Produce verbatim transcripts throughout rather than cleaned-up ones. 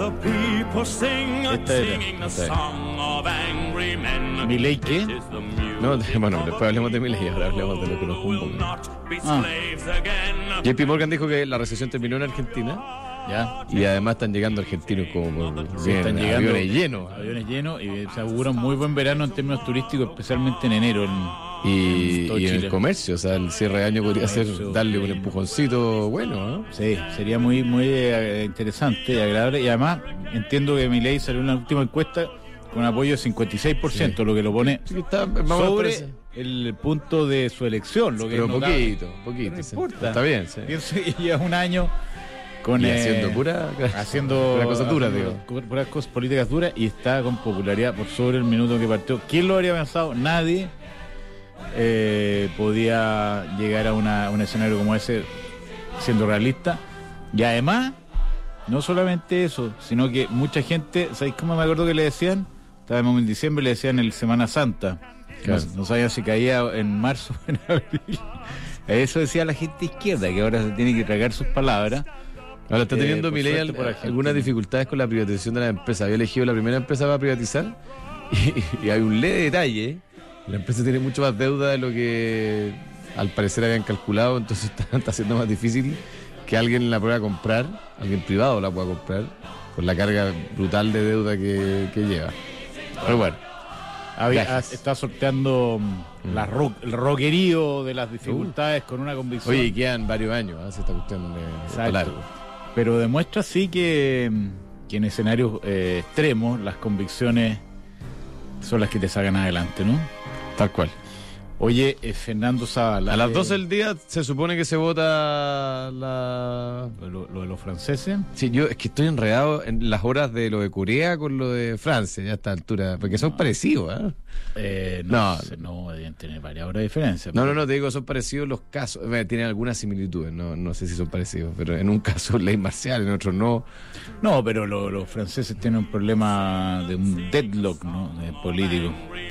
Esta era. ¿Milei qué? No, bueno, después hablemos de Milei, ahora hablemos de lo que nos convoca. Ah. J P Morgan dijo que la recesión terminó en Argentina. Ya. Y además están llegando argentinos como por Sí, están llegando aviones llenos. Aviones llenos y se augura un muy buen verano en términos turísticos, especialmente en enero. En, Y, en y en Chile. el comercio, o sea, el cierre de año podría ser darle un empujoncito bueno, ¿no? Sí, sería muy muy eh, interesante y agradable. Y además, entiendo que Milei salió en la última encuesta con apoyo de cincuenta y seis por ciento, sí. Lo que lo pone sí, está, vamos sobre el punto de su elección. Lo que pero no poquito, cabe, poquito. No sí. importa. Está bien, sí. Pienso que lleva un año con y eh, haciendo pura haciendo pura cosas duras, haciendo digo. puras cosas políticas duras y está con popularidad por sobre el minuto que partió. ¿Quién lo habría pensado? Nadie eh, podía llegar a una, un escenario como ese siendo realista. Y además, no solamente eso, sino que mucha gente, ¿sabéis cómo me acuerdo que le decían? Estábamos en diciembre, le decían el Semana Santa. Claro. No, no sabían si caía en marzo o en abril. Eso decía la gente izquierda, que ahora se tiene que tragar sus palabras. Ahora está teniendo eh, Milei al, algunas dificultades con la privatización de la empresa. Había elegido la primera empresa para privatizar y, y hay un leve detalle. La empresa tiene mucho más deuda de lo que al parecer habían calculado, entonces está, está siendo más difícil que alguien la pueda comprar, alguien privado la pueda comprar, con la carga brutal de deuda que, que lleva. Pero bueno, había, está sorteando mm. la ro- el roquerío de las dificultades uh. con una convicción. Oye, quedan varios años, ¿eh? Se está cuestión de largo. Pero demuestra sí que, que en escenarios eh, extremos las convicciones son las que te sacan adelante, ¿no? Tal cual. Oye, eh, Fernando Zavala. A las doce del día se supone que se vota la... ¿Lo, lo de los franceses? Sí, yo es que estoy enredado en las horas de lo de Corea con lo de Francia, ya a esta altura, porque son no. parecidos, ¿eh? eh no, no, sé, no deben tener varias horas de diferencia. No, pero... no, no, te digo, son parecidos los casos, tienen algunas similitudes, no, no sé si son parecidos, pero en un caso ley marcial, en otro no. No, pero lo, los franceses tienen un problema de un deadlock, ¿no? De político.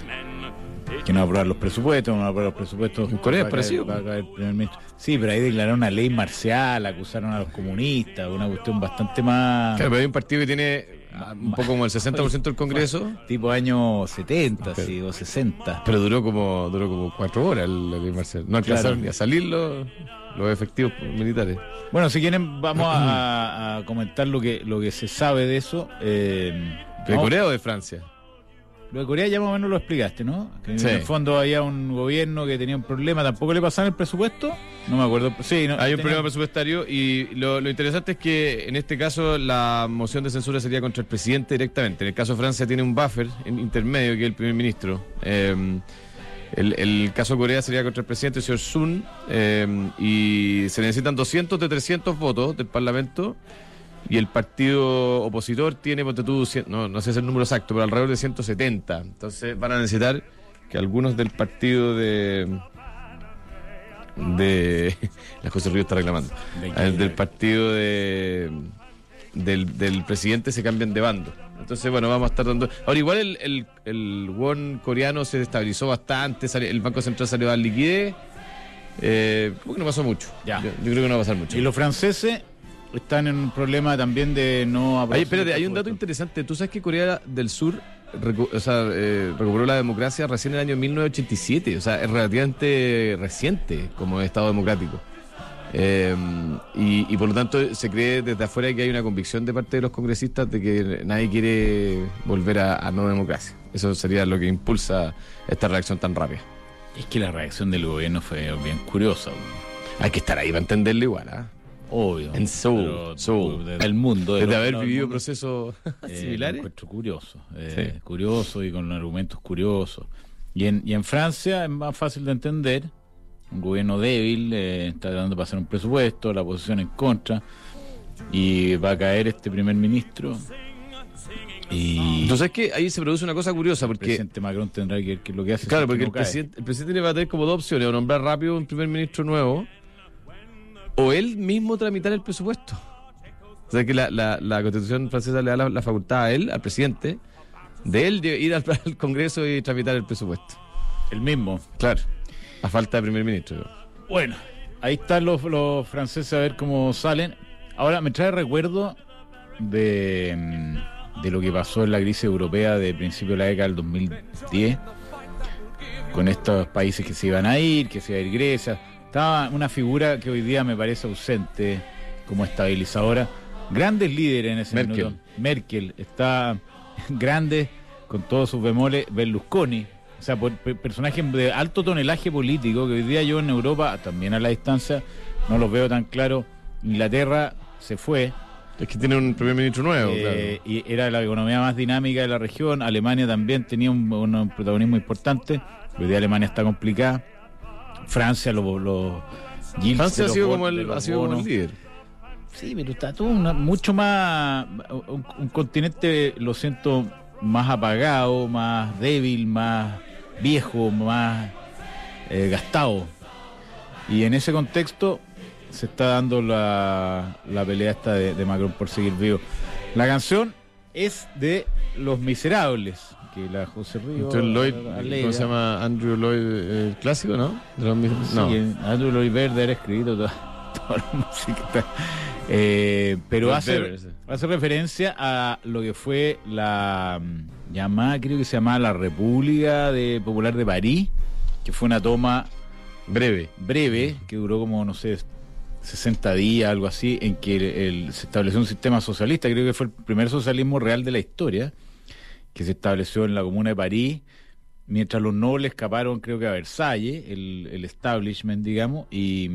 Que no aprobar los presupuestos, no aprobar los presupuestos. En Corea es parecido. Va a caer el primer ministro. Sí, pero ahí declararon una ley marcial, acusaron a los comunistas, una cuestión bastante más. Claro, pero hay un partido que tiene un poco como el sesenta por ciento del Congreso. Tipo años setenta, pero, sí, o sesenta. Pero duró como duró como cuatro horas la ley marcial. No alcanzaron claro. ni a salir los, los efectivos militares. Bueno, si quieren, vamos a, a comentar lo que, lo que se sabe de eso. Eh, ¿De Corea o de Francia? Lo de Corea ya más o menos lo explicaste, ¿no? Que sí. En el fondo había un gobierno que tenía un problema, tampoco le pasaban el presupuesto. No me acuerdo. Sí, no, hay un tenía... problema presupuestario y lo, lo interesante es que en este caso la moción de censura sería contra el presidente directamente. En el caso de Francia tiene un buffer intermedio que es el primer ministro. Eh, el, el caso de Corea sería contra el presidente, el señor Sun, eh, y se necesitan doscientos de trescientos votos del Parlamento. Y el partido opositor tiene, ponte tú, no, no sé si es el número exacto, pero alrededor de ciento setenta. Entonces van a necesitar que algunos del partido de... de la José Río está reclamando. El del partido de del, del presidente se cambien de bando. Entonces, bueno, vamos a estar dando... Ahora, igual el, el, el won coreano se estabilizó bastante, salió, el Banco Central salió a dar liquidez. Eh, creo que no pasó mucho. Ya. Yo, yo creo que no va a pasar mucho. ¿Y los franceses? Están en un problema también de no... Ay, espérate, hay un dato interesante. ¿Tú sabes que Corea del Sur recu- o sea, eh, recuperó la democracia recién en el año mil novecientos ochenta y siete? O sea, es relativamente reciente como Estado democrático. Eh, y, y por lo tanto se cree desde afuera que hay una convicción de parte de los congresistas de que nadie quiere volver a, a no democracia. Eso sería lo que impulsa esta reacción tan rápida. Es que la reacción del gobierno fue bien curiosa. Hay que estar ahí para entenderlo igual, ¿ah? ¿eh? Obvio. En Seúl, Seúl. El mundo. Desde haber vivido procesos eh, similares. Lo encuentro curioso. Eh, sí. Curioso y con argumentos curiosos. Y en, y en Francia es más fácil de entender. Un gobierno débil, eh, está tratando de pasar un presupuesto, la oposición en contra. Y va a caer este primer ministro. Y entonces es que ahí se produce una cosa curiosa porque el presidente Macron tendrá que ver qué es lo que hace. Claro, porque no el, presidente, el presidente va a tener como dos opciones: o nombrar rápido un primer ministro nuevo, o él mismo tramitar el presupuesto. O sea que la, la, la Constitución francesa le da la, la facultad a él, al presidente, de él de ir al, al Congreso y tramitar el presupuesto. El mismo. Claro, a falta de primer ministro. Bueno, ahí están los, los franceses a ver cómo salen. Ahora me trae recuerdo de, de lo que pasó en la crisis europea de principio de la década del dos mil diez, con estos países que se iban a ir, que se iba a ir Grecia. Estaba una figura que hoy día me parece ausente como estabilizadora. Grandes líderes en ese Merkel. minuto. Merkel está grande, con todos sus bemoles. Berlusconi, o sea, por, por, personajes de alto tonelaje político que hoy día yo en Europa, también a la distancia, no los veo tan claros. Inglaterra se fue. Es que tiene un primer ministro nuevo, eh, claro. Y era la economía más dinámica de la región. Alemania también tenía un, un protagonismo importante. Hoy día Alemania está complicada. Francia, los lo, yields Francia de ha sido, los como bonos, el, de ha los sido como el bonos. líder. Sí, pero está todo una- mucho más, un, un continente, lo siento, más apagado, más débil, más viejo, más eh, gastado. Y en ese contexto se está dando la, la pelea esta de, de Macron por seguir vivo. La canción es de Los Miserables, que la José Río Entonces Lloyd, alega. ¿cómo se llama? Andrew Lloyd, eh, el clásico, ¿no? De los mismos- Sí, no. Andrew Lloyd Webber ha escrito toda, toda la música. Eh, pero Lloyd hace, Webber, sí. hace referencia a lo que fue la mm, llamada, creo que se llamaba la República de Popular de París, que fue una toma Breve. breve, que duró como, no sé, sesenta días, algo así, en que el- el- se estableció un sistema socialista. Creo que fue el primer socialismo real de la historia, que se estableció en la Comuna de París, mientras los nobles escaparon, creo que a Versalles, el, el establishment, digamos, y,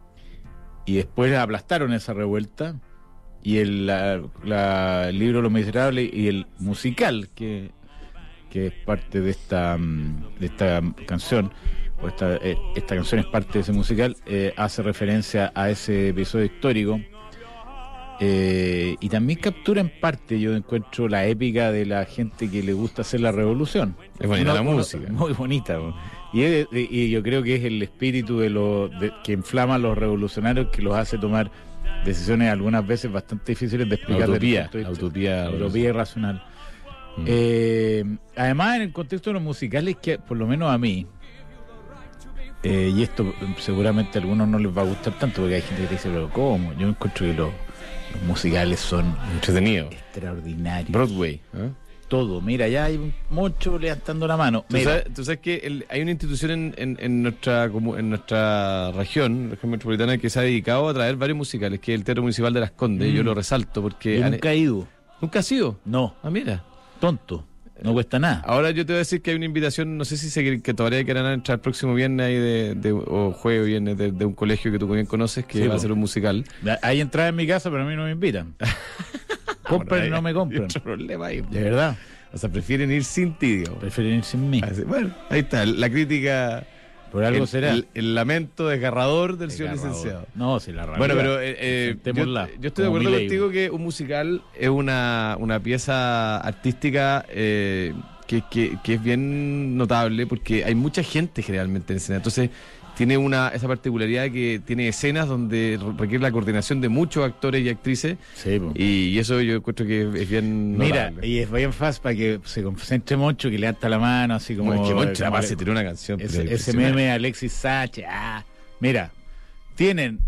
y después aplastaron esa revuelta, y el, la- la- el libro Los Miserables y el musical, que, que es parte de esta, mm, de esta canción, o esta, eh, esta canción es parte de ese musical, eh, hace referencia a ese episodio histórico. Eh, y también captura en parte, yo encuentro, la épica de la gente que le gusta hacer la revolución. Es bonita la Una- música. Muy bonita. ¿No? Y, es- y yo creo que es el espíritu de lo de- que inflama a los revolucionarios, que los hace tomar decisiones algunas veces bastante difíciles de La explicar. desde el utopía. punto de La vista- utopía. la utopía irracional. Mm. Eh, además, en el contexto de los musicales, que por lo menos a mí, eh, y esto seguramente a algunos no les va a gustar tanto, porque hay gente que te dice, pero ¿cómo? Yo encuentro que los, los musicales son Entretenido. extraordinarios. Broadway. ¿eh? Todo, mira, ya hay un mocho levantando la mano. ¿Tú Mira, sabes, tú sabes que el- hay una institución en, en, en nuestra comu- en nuestra región, región metropolitana, que se ha dedicado a traer varios musicales, que es el Teatro Municipal de Las Condes. Mm. Yo lo resalto porque... yo han- nunca he ido. ¿Nunca ha sido? No, Ah, mira. tonto. No cuesta nada. Ahora yo te voy a decir que hay una invitación, no sé si se, que todavía quieran entrar el próximo viernes ahí de, de- o jueves o viernes de, de un colegio que tú bien conoces, que Sí, va a po. ser un musical. Hay entrada en mi casa, pero a mí no me invitan. Compran y no me compran. Hay otro problema ahí. De verdad. O sea, prefieren ir sin ti, digamos. Prefieren ir sin mí. Así- Bueno, ahí está, la crítica, Por algo el, será. el- el lamento desgarrador del señor Desgarrador. licenciado. No, si la realidad. Bueno, pero eh, eh, yo, Sentémosla, yo estoy de como acuerdo Milei. contigo que un musical es una, una pieza artística eh, que, que, que es bien notable porque hay mucha gente generalmente en escena. Entonces tiene una esa particularidad que tiene escenas donde requiere la coordinación de muchos actores y actrices Sí, po. y, y eso yo encuentro que es bien Mira, notable. y es bien fácil para que se concentre mucho, que levanta la mano, así como. Como es que Moncho como además le- se tiró una canción. ese, pero ese impresionante. meme de Alexis Sache. Ah, mira, tienen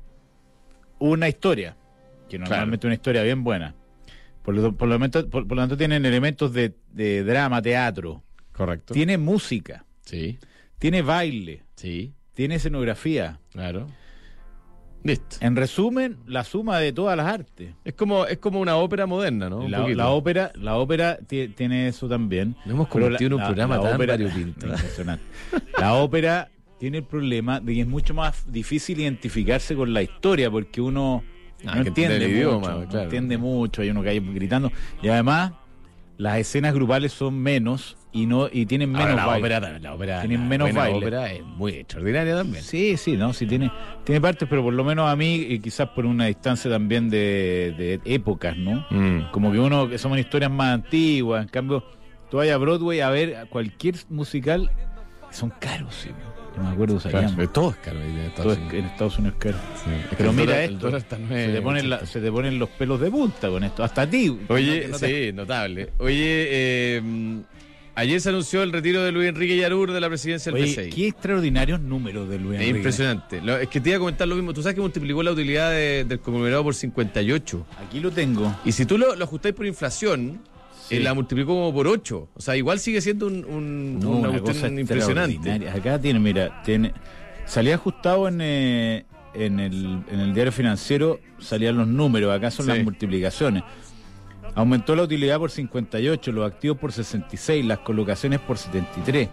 una historia, que normalmente es una historia bien buena. Por lo, por lo, tanto, por, por lo tanto, tienen elementos de, de drama, teatro. Correcto. Tiene música, Sí, tiene baile, sí, tiene escenografía. claro. Listo. En resumen, la suma de todas las artes. Es como, es como una ópera moderna, ¿no? Un La, poquito. la ópera, la ópera ti- tiene eso también. Nos hemos Pero convertido en un programa tan ópera- variopinto. Impresionante. La ópera tiene el problema de que es mucho más difícil identificarse con la historia porque uno Ah, no que entiende entiende el mucho, idioma, no claro. entiende mucho, hay uno que hay gritando y además las escenas grupales son menos y no y tienen menos Ahora, la baile. ópera, la ópera, Tienen la menos buena baile. ópera es muy extraordinaria también. Sí, sí, no, sí tiene tiene partes, pero por lo menos a mí y quizás por una distancia también de, de épocas, ¿no? Mm. Como que uno, que somos historias más antiguas, en cambio, tú vayas a Broadway a ver cualquier musical, son caros, sí. No me acuerdo, Claro, sabíamos. pero todo es caro ahí en Estados Todo es- Unidos. en Estados Unidos es caro. Sí. Es que Pero el mira dólar- el esto, dólar está se nueve, te, ponen la- ochenta. se te ponen los pelos de punta con esto, hasta a ti. Oye, No te- no te- sí, notable. Oye, eh, ayer se anunció el retiro de Luis Enrique Yarur de la presidencia del Oye, B C I. qué extraordinarios números de Luis Es Enrique. impresionante. Lo, es que te iba a comentar lo mismo. Tú sabes que multiplicó la utilidad de, del conglomerado por cincuenta y ocho. Aquí lo tengo. Y si tú lo, lo ajustáis por inflación, Sí. eh, la multiplicó como por ocho. O sea, igual sigue siendo un, un- No, una, una cosa cuestión impresionante. extraordinaria. Acá tiene, mira, tiene, salía ajustado en, eh, en, el, en el diario financiero, salían los números, acá son Sí. las multiplicaciones. Aumentó la utilidad por cincuenta y ocho, los activos por sesenta y seis, las colocaciones por setenta y tres,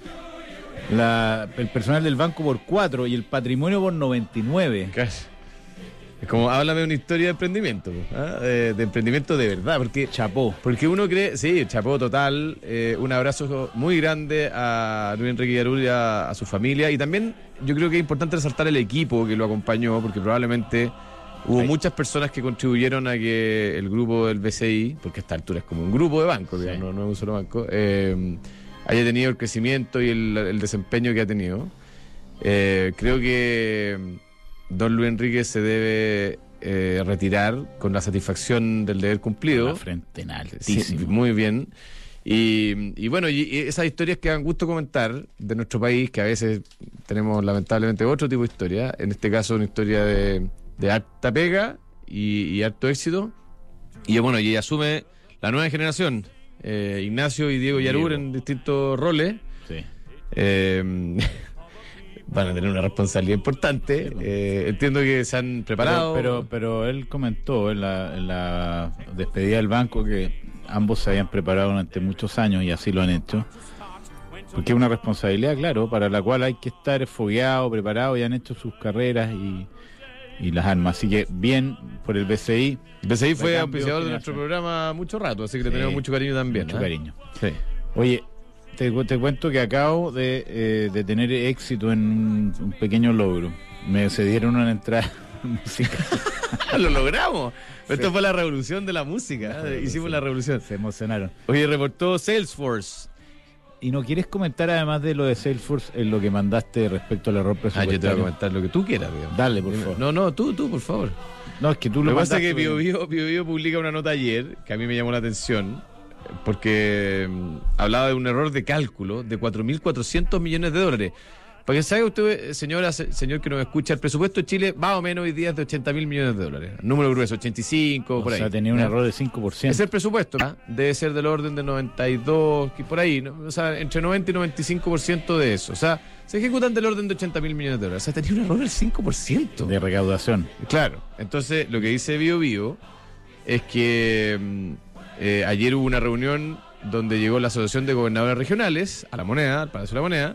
la, el personal del banco por cuatro y el patrimonio por noventa y nueve. Casi. Es como, háblame de una historia de emprendimiento, ¿ah? de, de emprendimiento de verdad, porque Chapó. porque uno cree, sí, chapó total, eh, un abrazo muy grande a Luis Enrique Yarur y a, a su familia, y también yo creo que es importante resaltar el equipo que lo acompañó, porque probablemente hubo Ay. muchas personas que contribuyeron a que el grupo del B C I, porque a esta altura es como un grupo de bancos, Sí. digamos, no, no es un solo banco, eh, haya tenido el crecimiento y el, el desempeño que ha tenido. Eh, creo que don Luis Enrique se debe eh, retirar con la satisfacción del deber cumplido. La frente en Sí, altísimo. muy bien. Y, y bueno, y, y esas historias que dan gusto comentar de nuestro país, que a veces tenemos lamentablemente otro tipo de historia, en este caso una historia de, de harta pega y, y harto éxito. Y bueno, y asume la nueva generación, eh, Ignacio y Diego Yarur Diego. en distintos roles. Sí. Eh, van a tener una responsabilidad importante. Sí, Eh, entiendo que se han preparado. Pero, pero, pero él comentó en la, en la despedida del banco que ambos se habían preparado durante muchos años y así lo han hecho. Porque es una responsabilidad, claro, para la cual hay que estar fogueado, preparado, y han hecho sus carreras y, y las armas. Así que bien por el B C I. B C I fue Recambio auspiciador de nuestro generacional. programa mucho rato, así que le Sí, tenemos mucho cariño también. Mucho ¿eh? cariño. Sí. Oye, te, te cuento que acabo de, eh, de tener éxito en un, un pequeño logro. Me cedieron una entrada musical. Lo logramos. Esto fue la revolución de la música. ¿eh? Hicimos la revolución. Se emocionaron. Oye, reportó Salesforce. ¿Y no quieres comentar además de lo de Salesforce en lo que mandaste respecto al error Ah, presupuestario? yo te voy a comentar lo que tú quieras, digamos. Dale, por favor. No, no, tú, tú, por favor. No, es que tú Lo lo que pasa es mandaste. que Bio Bio, Bio Bio publica una nota ayer que a mí me llamó la atención porque mm, hablaba de un error de cálculo de cuatro mil cuatrocientos millones de dólares. Para que sabe usted, señora, se- señor que nos escucha, el presupuesto de Chile más o menos hoy día es de ochenta mil millones de dólares. Número grueso, ochenta y cinco, O por ahí. sea, tenía un ¿ya? error de cinco por ciento. Es el presupuesto, ¿ah? Debe ser del orden de noventa y dos, que por ahí, ¿no? O sea, entre noventa y noventa y cinco por ciento de eso. O sea, se ejecutan del orden de ochenta mil millones de dólares. O sea, tenía un error del cinco por ciento. De recaudación. Claro. Entonces, lo que dice Bio Bio es que mm, eh, ayer hubo una reunión donde llegó la Asociación de Gobernadores Regionales a la Moneda, al Palacio de la Moneda,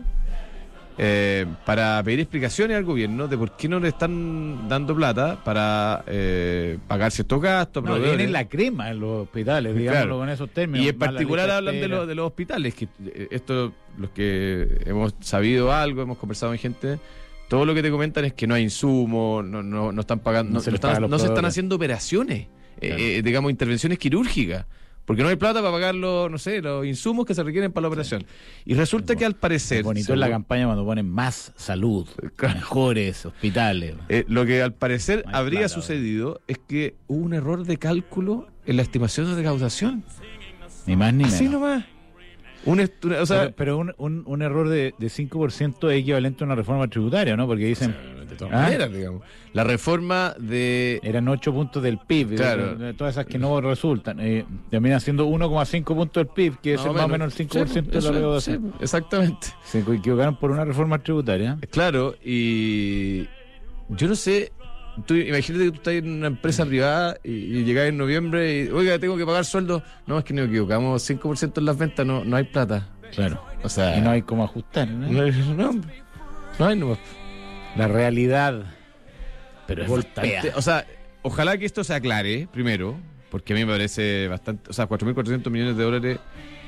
eh, para pedir explicaciones al gobierno de por qué no le están dando plata para eh, pagar ciertos gastos. No, proveedores. viene la crema en los hospitales, digámoslo Claro. con esos términos. Y en Más la particular lista de hablan de, espera. lo- de los hospitales, que eh, esto, los que hemos sabido algo, hemos conversado con gente, todo lo que te comentan es que no hay insumos, no, no, no están pagando, No no, se no les paga a están, los no se están proveedores. haciendo operaciones, eh, Claro. eh, digamos, intervenciones quirúrgicas, porque no hay plata para pagar los, no sé, los insumos que se requieren para la operación. Y resulta que al parecer... Es bonito en la según- campaña cuando ponen más salud, Claro. mejores hospitales. Eh, lo que al parecer No hay habría plata, sucedido es que hubo un error de cálculo en la estimación de recaudación. Ni más ni Así menos. nomás. Un estu- o sea, pero pero un, un, un error de, de cinco por ciento es equivalente a una reforma tributaria, ¿no? Porque dicen, de todas ¿Ah? maneras, digamos. La reforma de... eran ocho puntos del P I B, Claro. de- de todas esas que no resultan. Eh, terminan siendo uno coma cinco puntos del P I B, que es más o menos el cinco por ciento Sí, de la eso, recaudación. sí, exactamente. Se equivocaron por una reforma tributaria. Claro, y yo no sé, tú imagínate que tú estás en una empresa privada y, y llegás en noviembre y, oiga, tengo que pagar sueldo. No, es que nos equivocamos cinco por ciento en las ventas, no, no hay plata. Claro. O sea, Y no hay cómo ajustar, ¿no? no, hay- no, no hay, no. La realidad. Pero es Bastante- bastante. o sea, ojalá que esto se aclare primero, porque a mí me parece bastante, o sea, cuatro mil cuatrocientos millones de dólares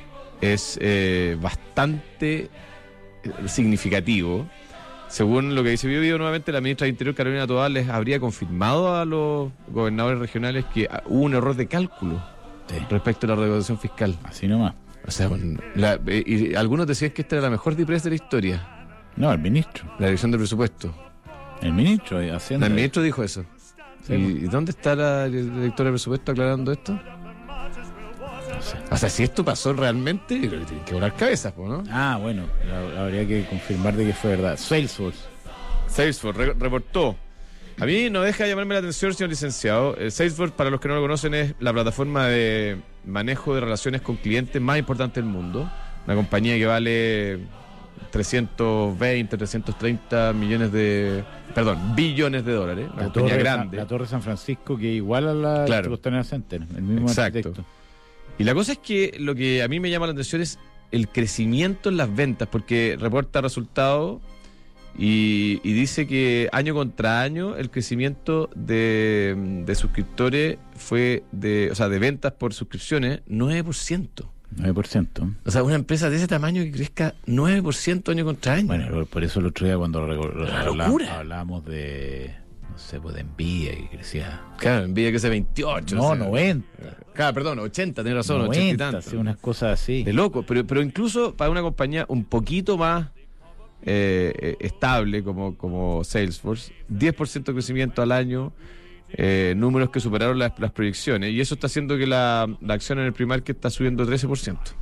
es eh, bastante eh, significativo. Según lo que dice Bio Bio, nuevamente la ministra de Interior, Carolina Tobar, les habría confirmado a los gobernadores regionales que ah, hubo un error de cálculo Sí. respecto a la recaudación fiscal. Así nomás. O sea, un- la- eh, y algunos decían que esta era la mejor DIPRES de la historia, No, el ministro. la dirección del presupuesto. El ministro eh, haciendo. El ministro dijo eso. Sí, ¿Y, y dónde está la directora de presupuesto aclarando esto? no sé. O sea, si esto pasó realmente, yo creo que tienen que volar cabezas, po, ¿no? Ah, bueno, la- habría que confirmar de que fue verdad. Salesforce. Salesforce re- reportó. A mí no deja de llamarme la atención, señor licenciado. Eh, Salesforce, para los que no lo conocen, es la plataforma de manejo de relaciones con clientes más importante del mundo. Una compañía que vale trescientos veinte, trescientos treinta millones de... Perdón, billones de dólares. Una La compañía torre, grande. la Torre San Francisco, que igual a la Claro. Costanera Center, el mismo Exacto. arquitecto. Y la cosa es que lo que a mí me llama la atención es el crecimiento en las ventas, porque reporta resultados y, y dice que año contra año el crecimiento de, de suscriptores fue de, o sea, de ventas por suscripciones, nueve por ciento. nueve por ciento. O sea, una empresa de ese tamaño que crezca nueve por ciento año contra año. Bueno, por eso el otro día cuando rego- Una habla- locura. hablábamos de, no sé, pues de Nvidia, que crecía. Claro, envidia que sea veintiocho. No, o sea. noventa. Claro, perdón, ochenta, tenés razón, ochenta y noventa, tanto. sí, unas cosas así. De loco, pero, pero incluso para una compañía un poquito más eh, eh, estable como, como Salesforce, diez por ciento de crecimiento al año, eh, números que superaron las, las proyecciones, y eso está haciendo que la, la acción en el pre-market está subiendo trece por ciento.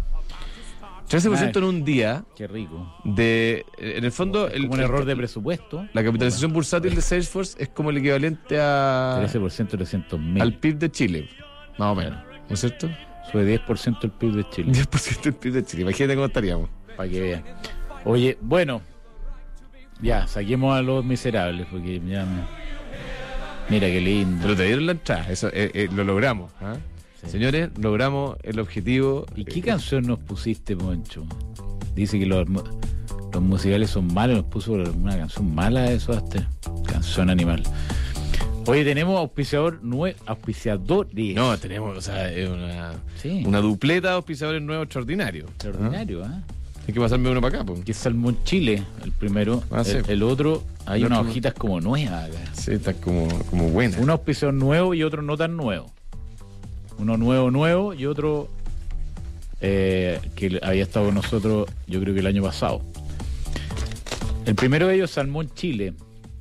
trece por ciento en un día Qué rico. de... En el fondo... El, Como un error de presupuesto. La capitalización bursátil de Salesforce es como el equivalente a, trece por ciento, trescientos mil. al P I B de Chile, más o menos, ¿no es cierto? Sube diez por ciento el P I B de Chile. diez por ciento del P I B de Chile, imagínate cómo estaríamos. Para que vean. Oye, bueno. Ya, saquemos a los miserables, porque ya me... Mira qué lindo. Pero te dieron la entrada, eso eh, eh, lo logramos. ¿ah? Sí. Señores, logramos el objetivo. ¿Y qué eh, canción nos pusiste, Poncho? Dice que los, mu- los musicales son malos, nos puso una canción mala eso hasta. Canción animal. Oye, tenemos auspiciador nuevo, auspiciadores. No, tenemos, o sea, es una, Sí. una dupleta de auspiciadores nuevos extraordinarios. Extraordinario, ¿ah? Hay que pasarme uno para acá, pues. Que es Salmón Chile, el primero. Ah, sí. el, el otro, hay El unas otro- hojitas como nuevas acá. Sí, está como, como buena. Un auspiciador nuevo y otro no tan nuevo. Uno nuevo, nuevo y otro eh, que había estado con nosotros, yo creo que el año pasado. El primero de ellos, Salmón Chile.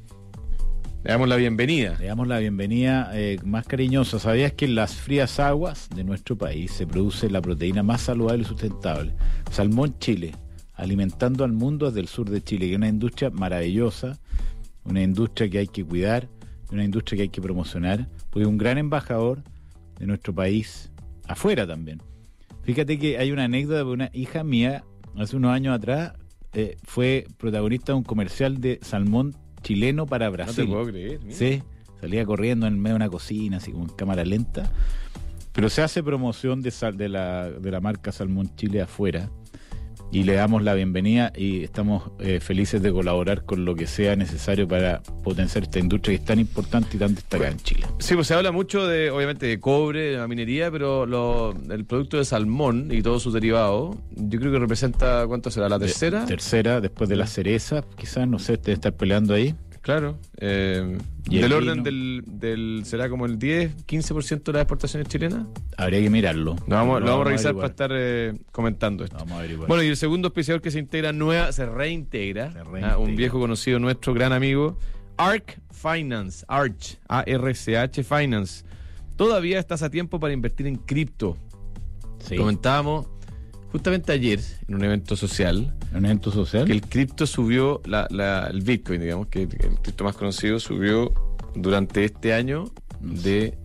Le damos la bienvenida. Le damos la bienvenida eh, más cariñosa. ¿Sabías que en las frías aguas de nuestro país se produce la proteína más saludable y sustentable? Salmón Chile, alimentando al mundo desde el sur de Chile, que es una industria maravillosa, una industria que hay que cuidar, una industria que hay que promocionar, porque es un gran embajador de nuestro país afuera también. Fíjate que hay una anécdota de una hija mía, hace unos años atrás, eh, fue protagonista de un comercial de salmón chileno para No Brasil. te puedo creer. Mira. Sí, salía corriendo en medio de una cocina, así como en cámara lenta. Pero se hace promoción de, sal, de, la, de la marca Salmón Chile afuera. Y le damos la bienvenida y estamos eh, felices de colaborar con lo que sea necesario para potenciar esta industria que es tan importante y tan destacada en Chile. Sí, pues se habla mucho de, obviamente, de cobre, de la minería, pero lo, el producto de salmón y todos sus derivados, yo creo que representa, ¿cuánto será? ¿La tercera? De- tercera, después de la cereza, quizás, no sé, debe estar peleando ahí. Claro. Eh, Y el del vino. orden del, del. ¿Será como el diez, quince por ciento de las exportaciones chilenas? Habría que mirarlo. Lo vamos, lo vamos a revisar averiguar. para estar eh, comentando esto. Lo vamos a averiguar. Bueno, y el segundo auspiciador que se integra nueva, se reintegra. Se ah, reintegra. un viejo conocido nuestro, gran amigo. Arch Finance. Arch. A R C H Finance. Todavía estás a tiempo para invertir en cripto. Sí. Comentábamos justamente ayer en un evento social ¿Un evento social? que el cripto subió, la, la- el Bitcoin, digamos, que el cripto más conocido subió durante este año de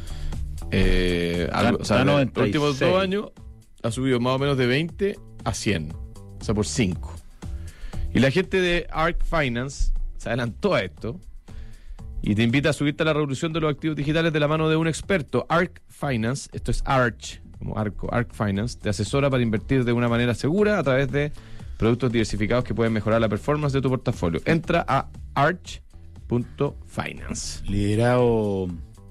eh, algo, o sea, Da de los noventa y últimos seis. dos años ha subido más o menos de veinte a cien, o sea, por cinco. Y la gente de Arc Finance se adelantó a esto y te invita a subirte a la revolución de los activos digitales de la mano de un experto. Arc Finance, esto es Arch, como arco, Arc Finance, te asesora para invertir de una manera segura a través de productos diversificados que pueden mejorar la performance de tu portafolio. Entra a arch punto finance. Liderado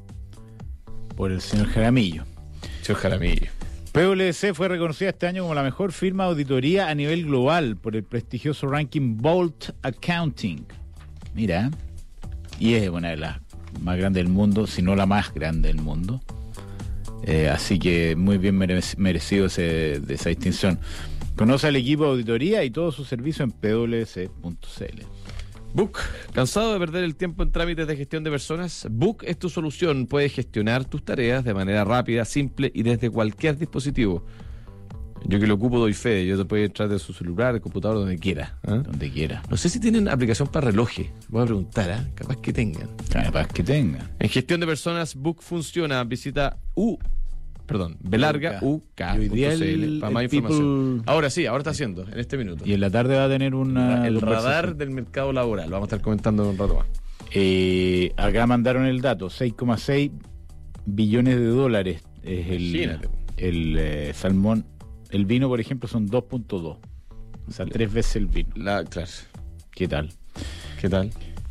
por el señor Jaramillo. Señor Jaramillo. P W C fue reconocida este año como la mejor firma de auditoría a nivel global por el prestigioso ranking Vault Accounting. Mira, y es una de las más grandes del mundo, si no la más grande del mundo. Eh, así que muy bien merec- merecido ese, de esa distinción. Conoce al equipo de auditoría y todo su servicio en p w c punto c l. Book, ¿cansado de perder el tiempo en trámites de gestión de personas? Book es tu solución. Puedes gestionar tus tareas de manera rápida, simple y desde cualquier dispositivo. Yo que lo ocupo doy fe. Yo te puedo entrar de su celular, de computador, donde quiera. ¿eh? Donde quiera. No sé si tienen aplicación para relojes. Voy a preguntar, ¿eh? Capaz que tengan. Capaz que tengan. En gestión de personas, Book funciona. Visita U... Perdón, Belarga U K punto C L para más información. People... Ahora sí, ahora está haciendo, en este minuto. Y en la tarde va a tener una... El radar del mercado laboral, lo vamos a estar comentando en un rato más. Eh, acá mandaron el dato, seis coma seis billones de dólares es el, el eh, salmón. El vino, por ejemplo, son dos punto dos. O sea, tres veces el vino. La, claro. ¿Qué tal? ¿Qué tal?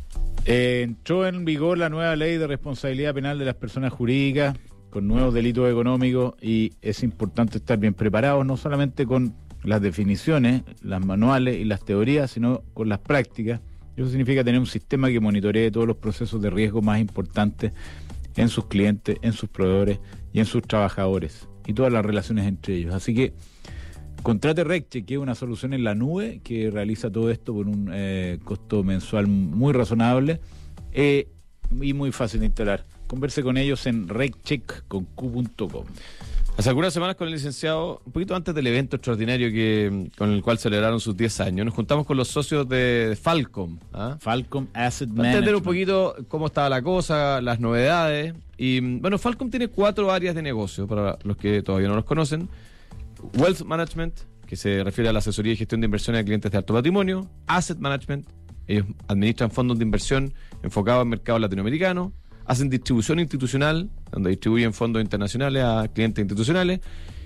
Eh, entró en vigor la nueva ley de responsabilidad penal de las personas jurídicas con nuevos delitos económicos y es importante estar bien preparados, no solamente con las definiciones, las manuales y las teorías, sino con las prácticas. Eso significa tener un sistema que monitoree todos los procesos de riesgo más importantes en sus clientes, en sus proveedores y en sus trabajadores y todas las relaciones entre ellos. Así que contrate RecCheck, que es una solución en la nube que realiza todo esto por un eh, costo mensual muy razonable eh, y muy fácil de instalar. Converse con ellos en reccheck con q punto com. Hace algunas semanas con el licenciado, un poquito antes del evento extraordinario que con el cual celebraron sus diez años, nos juntamos con los socios de Falcom. ¿ah? Falcom Asset Management. Para entender un poquito cómo estaba la cosa, las novedades. Y bueno, Falcom tiene cuatro áreas de negocio, para los que todavía no los conocen. Wealth Management, que se refiere a la asesoría y gestión de inversiones a clientes de alto patrimonio. Asset Management, ellos administran fondos de inversión enfocados al mercado latinoamericano. Hacen distribución institucional, donde distribuyen fondos internacionales a clientes institucionales,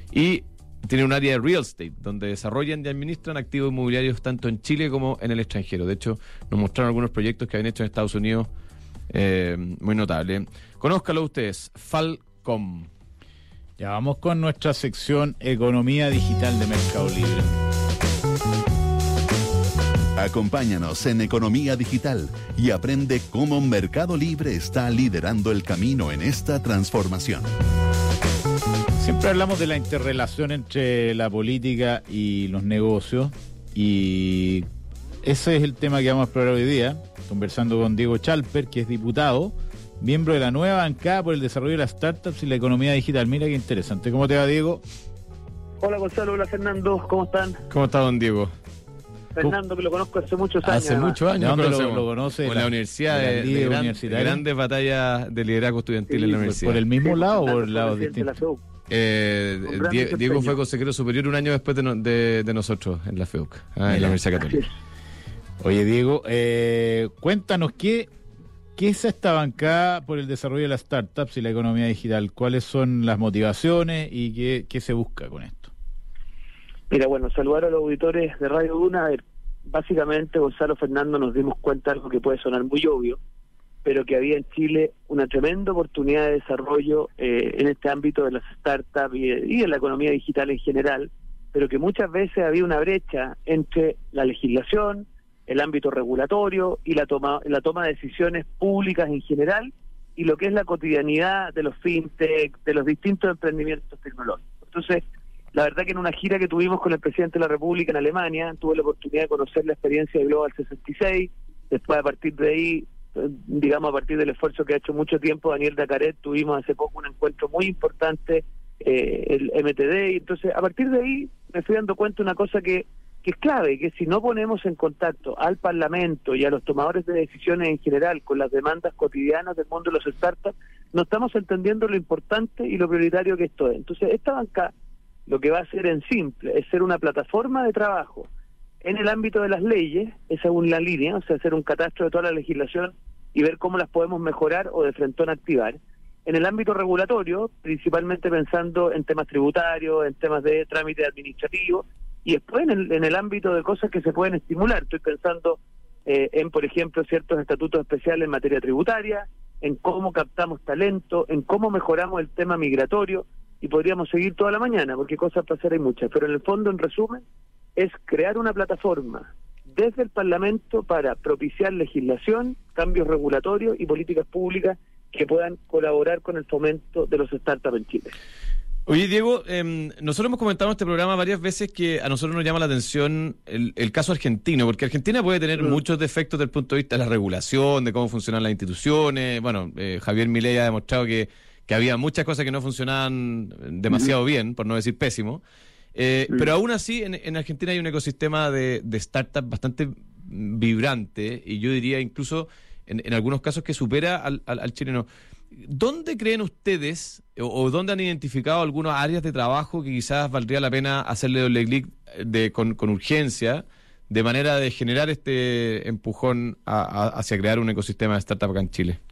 y tienen un área de real estate, donde desarrollan y administran activos inmobiliarios tanto en Chile como en el extranjero. De hecho, nos mostraron algunos proyectos que habían hecho en Estados Unidos eh, muy notables. Conózcalo ustedes, Falcom. Ya vamos con nuestra sección Economía Digital de Mercado Libre. Acompáñanos en Economía Digital y aprende cómo Mercado Libre está liderando el camino en esta transformación. Siempre hablamos de la interrelación entre la política y los negocios y ese es el tema que vamos a explorar hoy día, conversando con Diego Chalper, que es diputado, miembro de la nueva bancada por el desarrollo de las startups y la economía digital. Mira qué interesante. ¿Cómo te va, Diego? Hola, Gonzalo. Hola, Fernando. ¿Cómo están? ¿Cómo está, don Diego? Fernando, que lo conozco hace muchos años. Hace muchos años. ¿Dónde lo, lo conoce? En la, la universidad, de, de, de, gran, de grandes batallas de liderazgo estudiantil sí, en la universidad. ¿Por el mismo lado o por el lado distinto? Eh, Die, Diego fue consejero superior un año después de, no, de, de nosotros en la F E U C, ah, en la Universidad Católica. Oye, Diego, eh, cuéntanos, ¿qué, ¿qué es esta bancada por el desarrollo de las startups y la economía digital? ¿Cuáles son las motivaciones y qué, qué se busca con esto? Mira, bueno, saludar a los auditores de Radio Duna. A ver, básicamente, Gonzalo, Fernando, nos dimos cuenta de algo que puede sonar muy obvio, pero que había en Chile una tremenda oportunidad de desarrollo eh, en este ámbito de las startups y, y de la economía digital en general, pero que muchas veces había una brecha entre la legislación, el ámbito regulatorio y la toma, la toma de decisiones públicas en general y lo que es la cotidianidad de los fintech, de los distintos emprendimientos tecnológicos. Entonces, la verdad que en una gira que tuvimos con el presidente de la República en Alemania, tuve la oportunidad de conocer la experiencia de Global sesenta y seis, después a partir de ahí, digamos a partir del esfuerzo que ha hecho mucho tiempo Daniel Dacaret, tuvimos hace poco un encuentro muy importante, eh, el M T D, y entonces a partir de ahí me fui dando cuenta de una cosa que, que es clave, que si no ponemos en contacto al Parlamento y a los tomadores de decisiones en general con las demandas cotidianas del mundo de los startups, no estamos entendiendo lo importante y lo prioritario que esto es. Entonces esta banca lo que va a hacer en simple es ser una plataforma de trabajo en el ámbito de las leyes, esa es una línea, o sea, hacer un catastro de toda la legislación y ver cómo las podemos mejorar o de frentón activar. En el ámbito regulatorio, principalmente pensando en temas tributarios, en temas de trámite administrativo, y después en el, en el ámbito de cosas que se pueden estimular. Estoy pensando eh, en, por ejemplo, ciertos estatutos especiales en materia tributaria, en cómo captamos talento, en cómo mejoramos el tema migratorio, y podríamos seguir toda la mañana, porque cosas para hacer hay muchas, pero en el fondo, en resumen, es crear una plataforma desde el Parlamento para propiciar legislación, cambios regulatorios y políticas públicas que puedan colaborar con el fomento de los startups en Chile. Oye, Diego, eh, nosotros hemos comentado en este programa varias veces que a nosotros nos llama la atención el, el caso argentino, porque Argentina puede tener mm. muchos defectos desde el punto de vista de la regulación, de cómo funcionan las instituciones. Bueno, eh, Javier Milei ha demostrado que, que había muchas cosas que no funcionaban demasiado mm. bien, por no decir pésimo. Eh, mm. Pero aún así, en, en Argentina hay un ecosistema de, de startups bastante vibrante, y yo diría incluso en, en algunos casos que supera al, al, al chileno. ¿Dónde creen ustedes o, o dónde han identificado algunas áreas de trabajo que quizás valdría la pena hacerle doble clic de, con, con urgencia, de manera de generar este empujón a, a, hacia crear un ecosistema de startup acá en Chile?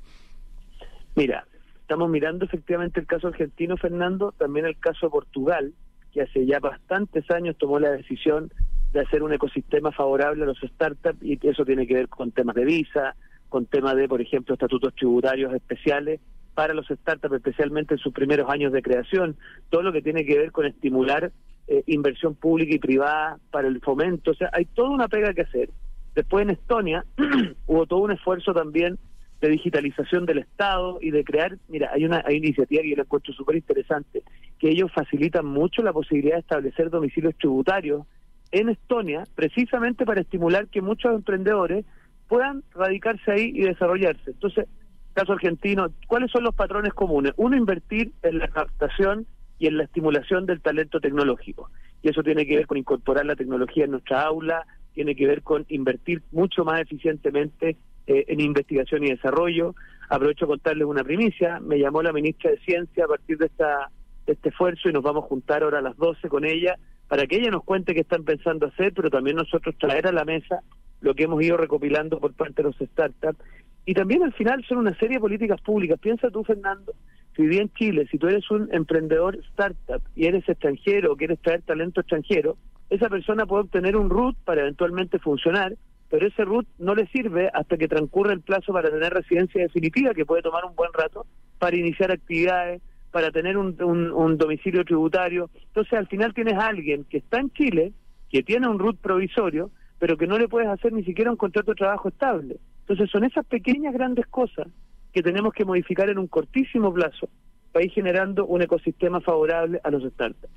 Mira, estamos mirando efectivamente el caso argentino, Fernando, también el caso de Portugal, que hace ya bastantes años tomó la decisión de hacer un ecosistema favorable a los startups, y eso tiene que ver con temas de visa, con temas de, por ejemplo, estatutos tributarios especiales para los startups, especialmente en sus primeros años de creación, todo lo que tiene que ver con estimular eh, inversión pública y privada para el fomento. O sea, hay toda una pega que hacer. Después en Estonia hubo todo un esfuerzo también de digitalización del Estado y de crear, mira, hay una hay iniciativa que yo la encuentro súper interesante, que ellos facilitan mucho la posibilidad de establecer domicilios tributarios en Estonia, precisamente para estimular que muchos emprendedores puedan radicarse ahí y desarrollarse. Entonces, caso argentino, ¿cuáles son los patrones comunes? Uno, invertir en la captación y en la estimulación del talento tecnológico. Y eso tiene que ver con incorporar la tecnología en nuestra aula, tiene que ver con invertir mucho más eficientemente eh, en investigación y desarrollo. Aprovecho a contarles una primicia. Me llamó la ministra de Ciencia a partir de, esta, de este esfuerzo, y nos vamos a juntar ahora a las doce con ella para que ella nos cuente qué están pensando hacer, pero también nosotros traer a la mesa lo que hemos ido recopilando por parte de los startups. Y también al final son una serie de políticas públicas. Piensa tú, Fernando, si hoy día en Chile, si tú eres un emprendedor startup y eres extranjero o quieres traer talento extranjero, esa persona puede obtener un R U T para eventualmente funcionar, pero ese R U T no le sirve hasta que transcurre el plazo para tener residencia definitiva, que puede tomar un buen rato, para iniciar actividades, para tener un, un, un domicilio tributario. Entonces al final tienes a alguien que está en Chile, que tiene un R U T provisorio, pero que no le puedes hacer ni siquiera un contrato de trabajo estable. Entonces son esas pequeñas grandes cosas que tenemos que modificar en un cortísimo plazo para ir generando un ecosistema favorable a los startups.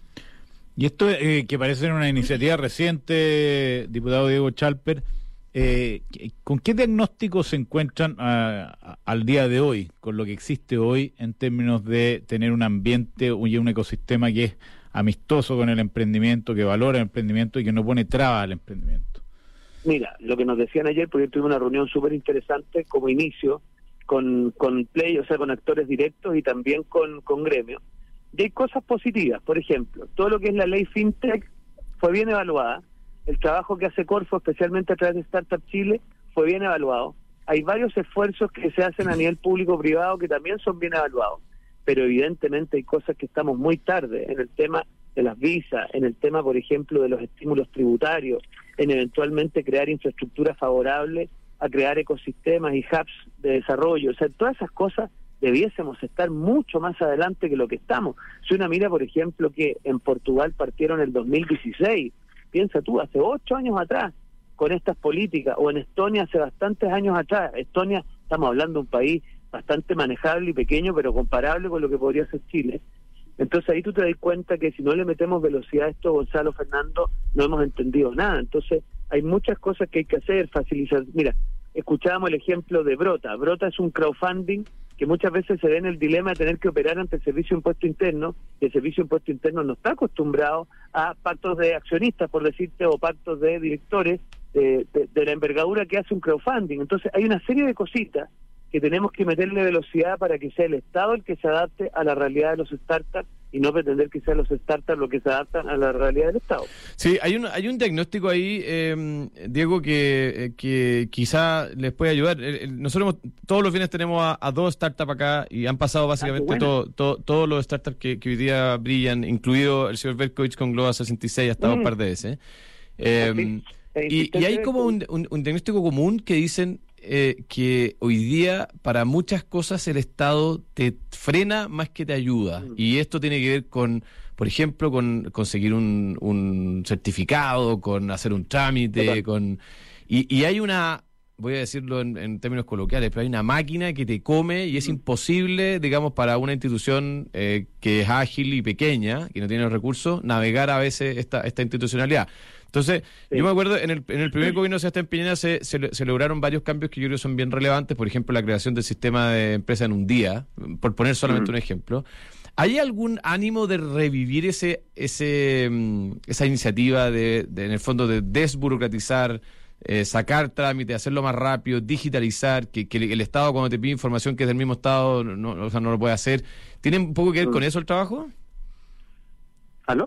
Y esto eh, que parece ser una iniciativa reciente, diputado Diego Chalper, eh, ¿con qué diagnóstico se encuentran a, a, al día de hoy, con lo que existe hoy en términos de tener un ambiente y un ecosistema que es amistoso con el emprendimiento, que valora el emprendimiento y que no pone trabas al emprendimiento? Mira, lo que nos decían ayer, porque tuvimos una reunión súper interesante como inicio con, con Play, o sea, con actores directos y también con, con gremio. Y hay cosas positivas, por ejemplo, todo lo que es la ley FinTech fue bien evaluada, el trabajo que hace Corfo, especialmente a través de Startup Chile, fue bien evaluado. Hay varios esfuerzos que se hacen a nivel público-privado que también son bien evaluados, pero evidentemente hay cosas que estamos muy tarde en el tema de las visas, en el tema, por ejemplo, de los estímulos tributarios, en eventualmente crear infraestructura favorable a crear ecosistemas y hubs de desarrollo. O sea, todas esas cosas debiésemos estar mucho más adelante que lo que estamos. Si una mira, por ejemplo, que en Portugal partieron en el dos mil dieciséis, piensa tú, hace ocho años atrás, con estas políticas, o en Estonia hace bastantes años atrás. Estonia, estamos hablando de un país bastante manejable y pequeño, pero comparable con lo que podría ser Chile. Entonces ahí tú te das cuenta que si no le metemos velocidad a esto, Gonzalo, Fernando, no hemos entendido nada. Entonces hay muchas cosas que hay que hacer, facilitar. Mira, escuchábamos el ejemplo de Brota. Brota es un crowdfunding que muchas veces se ve en el dilema de tener que operar ante el Servicio de Impuesto Interno, y el Servicio de Impuesto Interno no está acostumbrado a pactos de accionistas, por decirte, o pactos de directores de, de, de la envergadura que hace un crowdfunding. Entonces hay una serie de cositas que tenemos que meterle velocidad para que sea el Estado el que se adapte a la realidad de los startups y no pretender que sean los startups los que se adaptan a la realidad del Estado. Sí, hay un hay un diagnóstico ahí, eh, Diego, que, que quizá les puede ayudar. Nosotros hemos, todos los viernes tenemos a, a dos startups acá y han pasado básicamente ah, todo, todo, todos los startups que, que hoy día brillan, incluido el señor Berkovich con Global sesenta y seis, ha estado mm. un par de veces. Eh, sí. y, y hay como un, un, un diagnóstico común que dicen Eh, que hoy día para muchas cosas el Estado te frena más que te ayuda, mm. y esto tiene que ver con, por ejemplo, con conseguir un, un certificado, con hacer un trámite, con y, y hay una voy a decirlo en, en términos coloquiales, pero hay una máquina que te come y es imposible, digamos, para una institución eh, que es ágil y pequeña, que no tiene los recursos, navegar a veces esta, esta institucionalidad. Entonces, sí. yo me acuerdo, en el, en el primer gobierno de Sebastián Piñera se, se, se lograron varios cambios que yo creo son bien relevantes, por ejemplo, la creación del sistema de empresa en un día, por poner solamente uh-huh. un ejemplo. ¿Hay algún ánimo de revivir ese ese esa iniciativa de, de en el fondo, de desburocratizar, eh, sacar trámites, hacerlo más rápido, digitalizar, que, que el Estado cuando te pide información que es del mismo Estado no, o sea, no lo puede hacer? ¿Tiene un poco que ver con eso el trabajo? ¿Aló?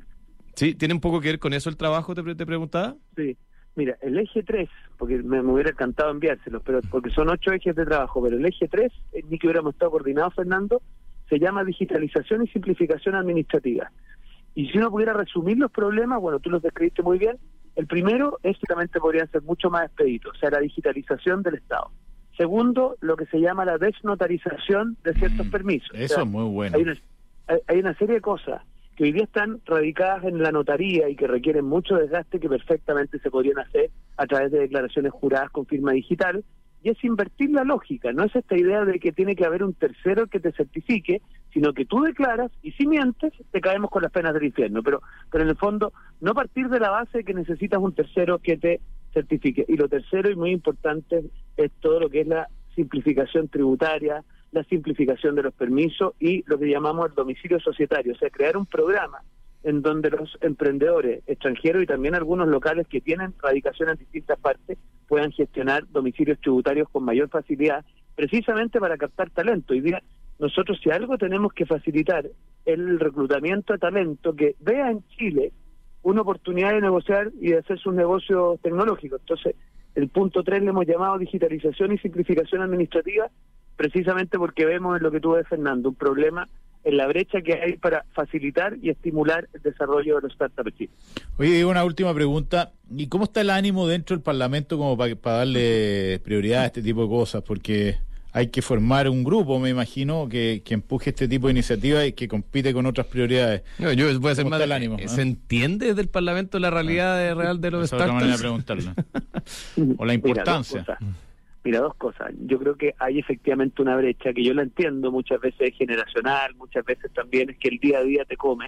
Sí, ¿tiene un poco que ver con eso el trabajo, te, te preguntaba? Sí, mira, el eje tres, porque me, me hubiera encantado enviárselos, pero porque son ocho ejes de trabajo, pero el eje tres, ni que hubiéramos estado coordinados, Fernando, se llama digitalización y simplificación administrativa. Y si uno pudiera resumir los problemas, bueno, tú los describiste muy bien. El primero, éticamente podrían ser mucho más expeditos, o sea, la digitalización del Estado. Segundo, lo que se llama la desnotarización de ciertos mm, permisos. Eso o sea, es muy bueno. Hay una, hay, hay una serie de cosas que hoy día están radicadas en la notaría y que requieren mucho desgaste, que perfectamente se podrían hacer a través de declaraciones juradas con firma digital, y es invertir la lógica. No es esta idea de que tiene que haber un tercero que te certifique, sino que tú declaras y si mientes te caemos con las penas del infierno, pero pero en el fondo no partir de la base de que necesitas un tercero que te certifique. Y lo tercero y muy importante es todo lo que es la simplificación tributaria, la simplificación de los permisos y lo que llamamos el domicilio societario, o sea, crear un programa en donde los emprendedores extranjeros y también algunos locales que tienen radicación en distintas partes puedan gestionar domicilios tributarios con mayor facilidad, precisamente para captar talento. Y diga, nosotros si algo tenemos que facilitar el reclutamiento de talento que vea en Chile una oportunidad de negociar y de hacer sus negocios tecnológicos. Entonces, el punto tres le hemos llamado digitalización y simplificación administrativa, precisamente porque vemos en lo que tú ves, Fernando, un problema en la brecha que hay para facilitar y estimular el desarrollo de los startups en Chile. Oye, digo una última pregunta. ¿Y cómo está el ánimo dentro del Parlamento como para, para darle prioridad a este tipo de cosas? Porque hay que formar un grupo, me imagino, que, que empuje este tipo de iniciativas y que compite con otras prioridades. No, yo voy a hacer más el ánimo. ¿Se ¿eh? entiende desde el Parlamento la realidad ah, real de los startups? Esa es otra manera de preguntarle. O la importancia. Mira, dos cosas. Yo creo que hay efectivamente una brecha que yo la entiendo, muchas veces es generacional, muchas veces también es que el día a día te come,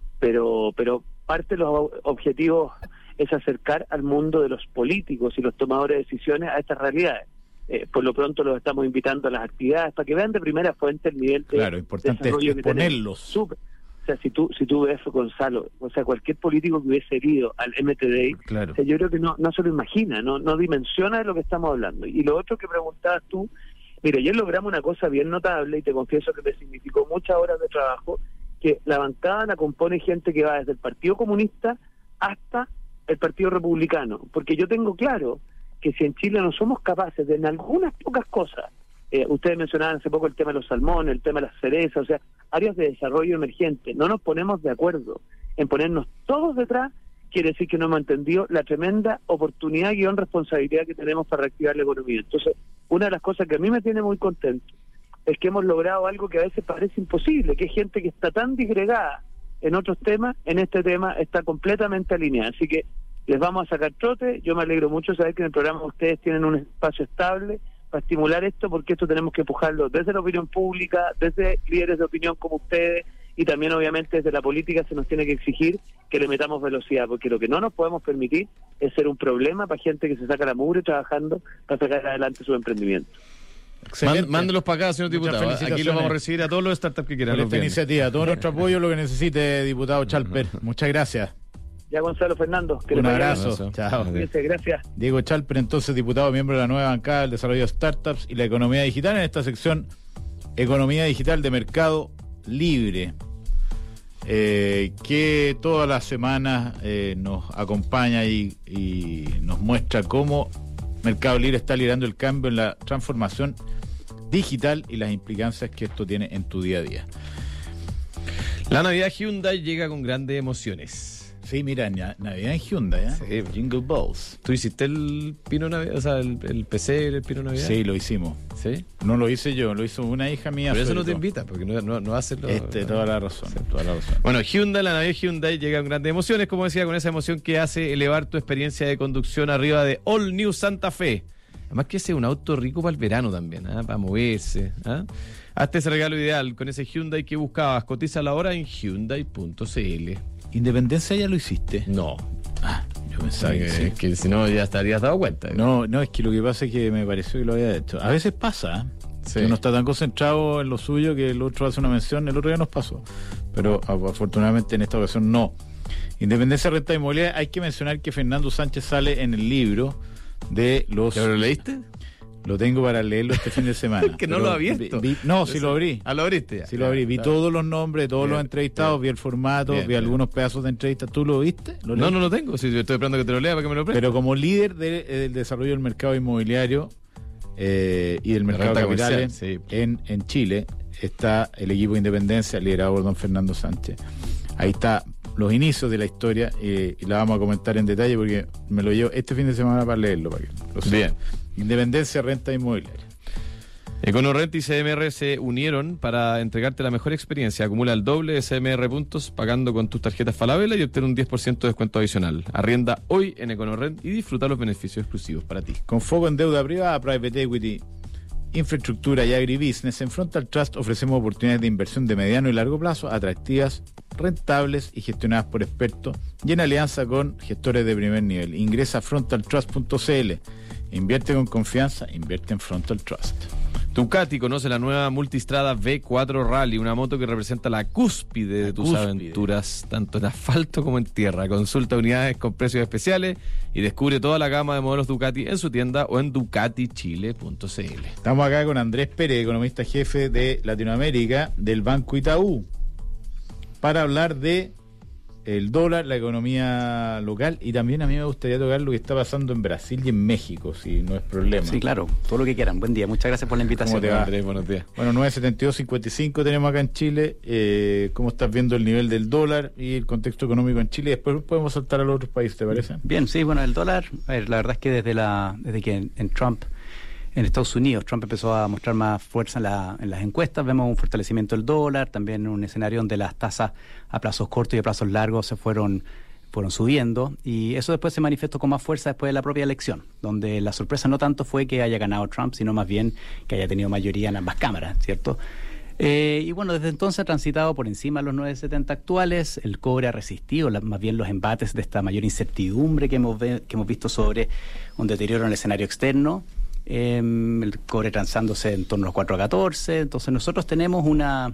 pero pero parte de los objetivos es acercar al mundo de los políticos y los tomadores de decisiones a estas realidades. Eh, por lo pronto los estamos invitando a las actividades para que vean de primera fuente el nivel de claro, importante es exponerlos. Súper. O sea, si tú si tú ves, Gonzalo, o sea, cualquier político que hubiese herido al M T D I, claro. o sea, yo creo que no no se lo imagina, no no dimensiona de lo que estamos hablando. Y lo otro que preguntabas tú, mira, ayer logramos una cosa bien notable y te confieso que me significó muchas horas de trabajo, que la bancada la compone gente que va desde el Partido Comunista hasta el Partido Republicano, porque yo tengo claro que si en Chile no somos capaces de en algunas pocas cosas, eh, ustedes mencionaban hace poco el tema de los salmones, el tema de las cerezas, o sea, áreas de desarrollo emergente, no nos ponemos de acuerdo en ponernos todos detrás, quiere decir que no hemos entendido la tremenda oportunidad y responsabilidad que tenemos para reactivar la economía. Entonces, una de las cosas que a mí me tiene muy contento es que hemos logrado algo que a veces parece imposible, que es gente que está tan disgregada en otros temas, en este tema está completamente alineada. Así que les vamos a sacar trote. Yo me alegro mucho de saber que en el programa ustedes tienen un espacio estable para estimular esto, porque esto tenemos que empujarlo desde la opinión pública, desde líderes de opinión como ustedes, y también obviamente desde la política se nos tiene que exigir que le metamos velocidad, porque lo que no nos podemos permitir es ser un problema para gente que se saca la mugre trabajando para sacar adelante su emprendimiento. Mándelos para acá, señor diputado. Aquí los vamos a recibir a todos los startups que quieran. Por esta iniciativa, todo nuestro apoyo, lo que necesite, diputado Chalper. Muchas gracias. Ya, Gonzalo, Fernando. Que un abrazo. Chao. Gracias. Diego Chalper, entonces, diputado, miembro de la nueva bancada del desarrollo de startups y la economía digital, en esta sección Economía Digital de Mercado Libre, eh, que todas las semanas eh, nos acompaña y, y nos muestra cómo Mercado Libre está liderando el cambio en la transformación digital y las implicancias que esto tiene en tu día a día. La Navidad Hyundai llega con grandes emociones. Sí, mira, Navidad en Hyundai, ¿eh? Sí. Jingle Balls. ¿Tú hiciste el pino Navidad? O sea, el, el P C, el pino Navidad. Sí, lo hicimos. ¿Sí? No lo hice yo, lo hizo una hija mía. Pero eso no todo. te invita, porque no, no, no hace lo... Este, toda la razón, sí. toda la razón. Bueno, Hyundai, la Navidad Hyundai llega con grandes emociones, como decía, con esa emoción que hace elevar tu experiencia de conducción arriba de All New Santa Fe. Además que ese es un auto rico para el verano también, ¿eh? Para moverse. ¿eh? Hazte ese regalo ideal con ese Hyundai que buscabas. Cotiza la hora en Hyundai punto c l. ¿Independencia ya lo hiciste? No. Ah, yo pensaba que, que, sí. que si no ya estarías dado cuenta. No, no, es que lo que pasa es que me pareció que lo había hecho. A veces pasa, ¿eh? Sí. Que uno está tan concentrado en lo suyo que el otro hace una mención, el otro ya nos pasó. Pero afortunadamente en esta ocasión no. Independencia, renta inmobiliaria. Hay que mencionar que Fernando Sánchez sale en el libro de los... ¿Ya lo leíste? Lo tengo para leerlo este fin de semana. que no lo ha abierto. Vi, vi, no, sí lo abrí. Ah, lo abriste ya. Sí lo abrí. Vi claro. todos los nombres de todos Bien, los entrevistados, bien. vi el formato, Bien, vi bien. algunos pedazos de entrevistas. ¿Tú lo viste? ¿Lo No, leíste? no lo tengo. Sí, yo estoy esperando que te lo lea para que me lo prestes. Pero como líder de, eh, del desarrollo del mercado inmobiliario eh, y del La mercado de renta capitales comercial, sí. en, en Chile, está el equipo de Independencia liderado por don Fernando Sánchez. Ahí está los inicios de la historia eh, y la vamos a comentar en detalle porque me lo llevo este fin de semana para leerlo. Para que lo sepa. Bien. Independencia, renta inmobiliaria. EconoRent y C M R se unieron para entregarte la mejor experiencia. Acumula el doble de C M R puntos pagando con tus tarjetas Falabella y obtener un diez por ciento de descuento adicional. Arrienda hoy en EconoRent y disfruta los beneficios exclusivos para ti. Con foco en deuda privada, private equity, infraestructura y agribusiness, en Frontal Trust ofrecemos oportunidades de inversión de mediano y largo plazo, atractivas, rentables y gestionadas por expertos y en alianza con gestores de primer nivel. Ingresa a frontal trust punto c l. Invierte con confianza, invierte en Frontal Trust. Ducati conoce la nueva Multistrada V cuatro Rally, una moto que representa la cúspide de La tus cúspide. aventuras, tanto en asfalto como en tierra. Consulta unidades con precios especiales y descubre toda la gama de modelos Ducati en su tienda o en ducati chile punto c l. Estamos acá con Andrés Pérez, economista jefe de Latinoamérica del Banco Itaú, para hablar de el dólar, la economía local y también a mí me gustaría tocar lo que está pasando en Brasil y en México, si no es problema. Sí, claro, todo lo que quieran. Buen día, muchas gracias por la invitación. ¿Cómo te va? Andrés, buenos días. Bueno, nueve setenta y dos cincuenta y cinco tenemos acá en Chile. Eh, ¿Cómo estás viendo el nivel del dólar y el contexto económico en Chile? Después podemos saltar a los otros países, ¿te parece? Bien, sí, bueno, el dólar, a ver, la verdad es que desde la desde que en, en Trump, en Estados Unidos, Trump empezó a mostrar más fuerza en, la, en las encuestas, vemos un fortalecimiento del dólar, también un escenario donde las tasas a plazos cortos y a plazos largos se fueron fueron subiendo, y eso después se manifestó con más fuerza después de la propia elección, donde la sorpresa no tanto fue que haya ganado Trump, sino más bien que haya tenido mayoría en ambas cámaras, ¿cierto? Eh, y bueno, desde entonces ha transitado por encima de los nueve setenta actuales, el cobre ha resistido la, más bien los embates de esta mayor incertidumbre que hemos, ve, que hemos visto sobre un deterioro en el escenario externo, eh, el cobre transándose en torno a los cuatro a catorce, entonces nosotros tenemos una...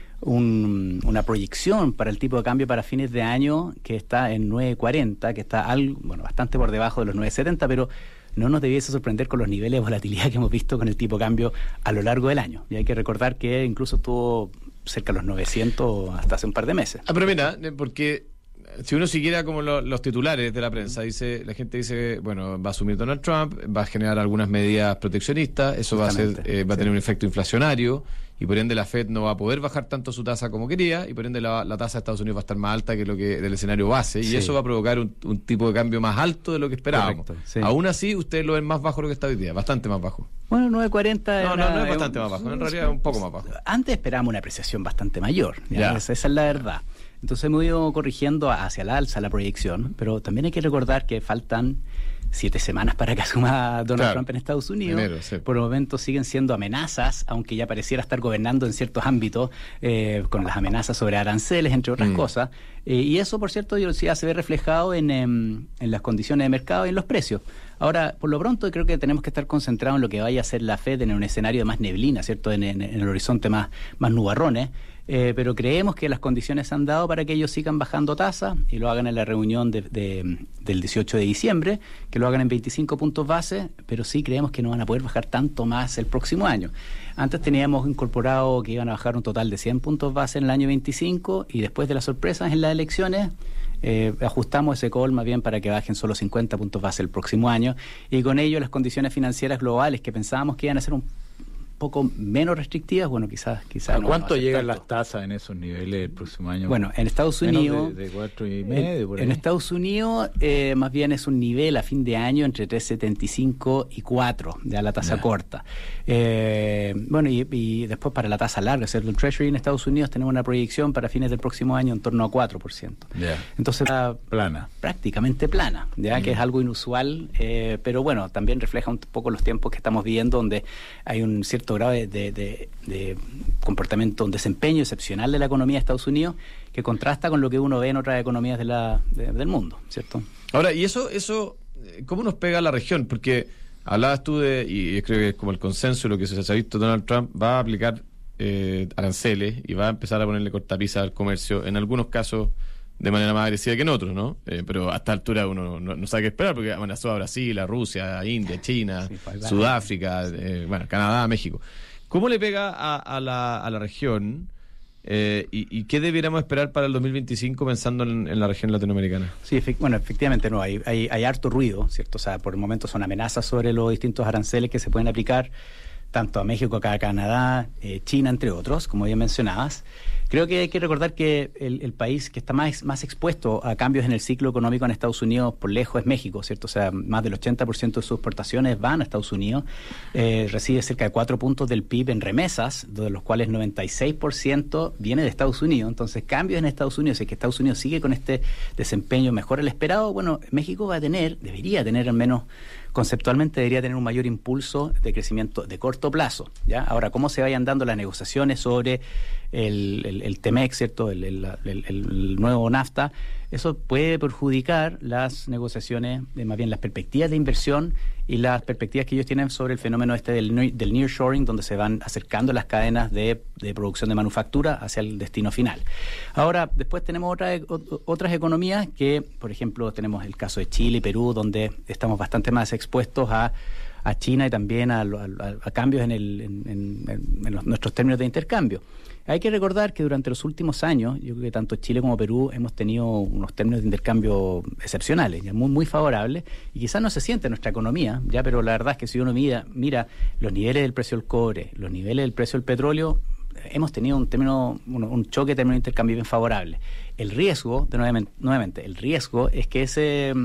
Un, una proyección para el tipo de cambio para fines de año que está en nueve cuarenta, que está algo, bueno, bastante por debajo de los nueve setenta, pero no nos debiese sorprender con los niveles de volatilidad que hemos visto con el tipo de cambio a lo largo del año. Y hay que recordar que incluso estuvo cerca de los novecientos hasta hace un par de meses. Ah, pero mira, porque si uno siguiera como lo, los titulares de la prensa, dice la gente dice, bueno, va a asumir Donald Trump, va a generar algunas medidas proteccionistas, eso va a ser, eh, va a tener un efecto inflacionario y por ende la Fed no va a poder bajar tanto su tasa como quería y por ende la, la tasa de Estados Unidos va a estar más alta que lo que del escenario base Sí. y eso va a provocar un, un tipo de cambio más alto de lo que esperábamos. Correcto, sí. Aún así, ustedes lo ven más bajo de lo que está hoy día, bastante más bajo. Bueno, nueve cuarenta No, era- no, no es bastante más bajo, en realidad es un poco más bajo. Antes esperábamos una apreciación bastante mayor, ¿ya? Ya. Esa, esa es la verdad. Entonces hemos ido corrigiendo hacia el alza la proyección, pero también hay que recordar que faltan siete semanas para que asuma Donald Claro. Trump en Estados Unidos. Enero, sí. Por el momento siguen siendo amenazas, aunque ya pareciera estar gobernando en ciertos ámbitos, eh, con las amenazas sobre aranceles, entre otras Mm. cosas. Eh, y eso, por cierto, ya se ve reflejado en, em, en las condiciones de mercado y en los precios. Ahora, por lo pronto, creo que tenemos que estar concentrados en lo que vaya a hacer la Fed en un escenario de más neblina, ¿cierto? En, en- en el horizonte más, más nubarrones. Eh, pero creemos que las condiciones se han dado para que ellos sigan bajando tasas y lo hagan en la reunión de, de, del dieciocho de diciembre, que lo hagan en veinticinco puntos base, pero sí creemos que no van a poder bajar tanto más el próximo año. Antes teníamos incorporado que iban a bajar un total de cien puntos base en el año veinticinco y después de las sorpresas en las elecciones eh, ajustamos ese call más bien para que bajen solo cincuenta puntos base el próximo año y con ello las condiciones financieras globales que pensábamos que iban a ser un poco menos restrictivas, bueno, quizás... quizás ¿A no cuánto no llegan tanto. las tasas en esos niveles el próximo año? Bueno, en Estados Menos Unidos... de, de cuatro y medio, por ahí. En Estados Unidos, eh, más bien es un nivel a fin de año entre tres coma setenta y cinco y cuatro, ya la tasa Ya. corta. Eh, bueno, y, y después para la tasa larga, o sea, el Treasury en Estados Unidos tenemos una proyección para fines del próximo año en torno a cuatro por ciento. Ya. Entonces está Plana. prácticamente plana, ya que es algo inusual, eh, pero bueno, también refleja un poco los tiempos que estamos viviendo, donde hay un cierto grado de, de, de, de comportamiento, un desempeño excepcional de la economía de Estados Unidos, que contrasta con lo que uno ve en otras economías de la, de, del mundo, ¿cierto? Ahora, ¿y eso, eso cómo nos pega a la región? Porque hablabas tú de, y creo que es como el consenso, lo que se ha visto, Donald Trump va a aplicar eh, aranceles y va a empezar a ponerle cortapisas al comercio, en algunos casos de manera más agresiva que en otros, ¿no? Eh, pero a esta altura uno no, no sabe qué esperar, porque amenazó a Brasil, a Rusia, a India, China, Sí, pues, Sudáfrica, eh, bueno, Canadá, México. ¿Cómo le pega a, a, la, a la región? Eh, y, ¿Y qué debiéramos esperar para el dos mil veinticinco pensando en, en la región latinoamericana? Sí, efect- bueno, efectivamente no, hay, hay, hay harto ruido, ¿cierto? O sea, por el momento son amenazas sobre los distintos aranceles que se pueden aplicar tanto a México, como a Canadá, eh, China, entre otros, como ya mencionabas. Creo que hay que recordar que el, el país que está más, más expuesto a cambios en el ciclo económico en Estados Unidos por lejos es México, ¿cierto? O sea, más del ochenta por ciento de sus exportaciones van a Estados Unidos, eh, recibe cerca de cuatro puntos del P I B en remesas, de los cuales noventa y seis por ciento viene de Estados Unidos. Entonces, cambios en Estados Unidos, si es que Estados Unidos sigue con este desempeño mejor al esperado, bueno, México va a tener, debería tener al menos conceptualmente, debería tener un mayor impulso de crecimiento de corto plazo, ¿ya? Ahora, cómo se vayan dando las negociaciones sobre el, el, el TEMEC, ¿cierto? El, el, el, el nuevo NAFTA, eso puede perjudicar las negociaciones, de, más bien las perspectivas de inversión y las perspectivas que ellos tienen sobre el fenómeno este del, del nearshoring, donde se van acercando las cadenas de, de producción de manufactura hacia el destino final. Ahora, después tenemos otra, otras economías que, por ejemplo, tenemos el caso de Chile y Perú, donde estamos bastante más expuestos a a China y también a, a, a cambios en, el, en, en, en los, nuestros términos de intercambio. Hay que recordar que durante los últimos años, yo creo que tanto Chile como Perú hemos tenido unos términos de intercambio excepcionales, ya muy, muy favorables, y quizás no se siente en nuestra economía, ya, pero la verdad es que si uno mira, mira los niveles del precio del cobre, los niveles del precio del petróleo, hemos tenido un término, un, un choque de términos de intercambio bien favorable. El riesgo, de nuevamente, nuevamente, el riesgo es que ese...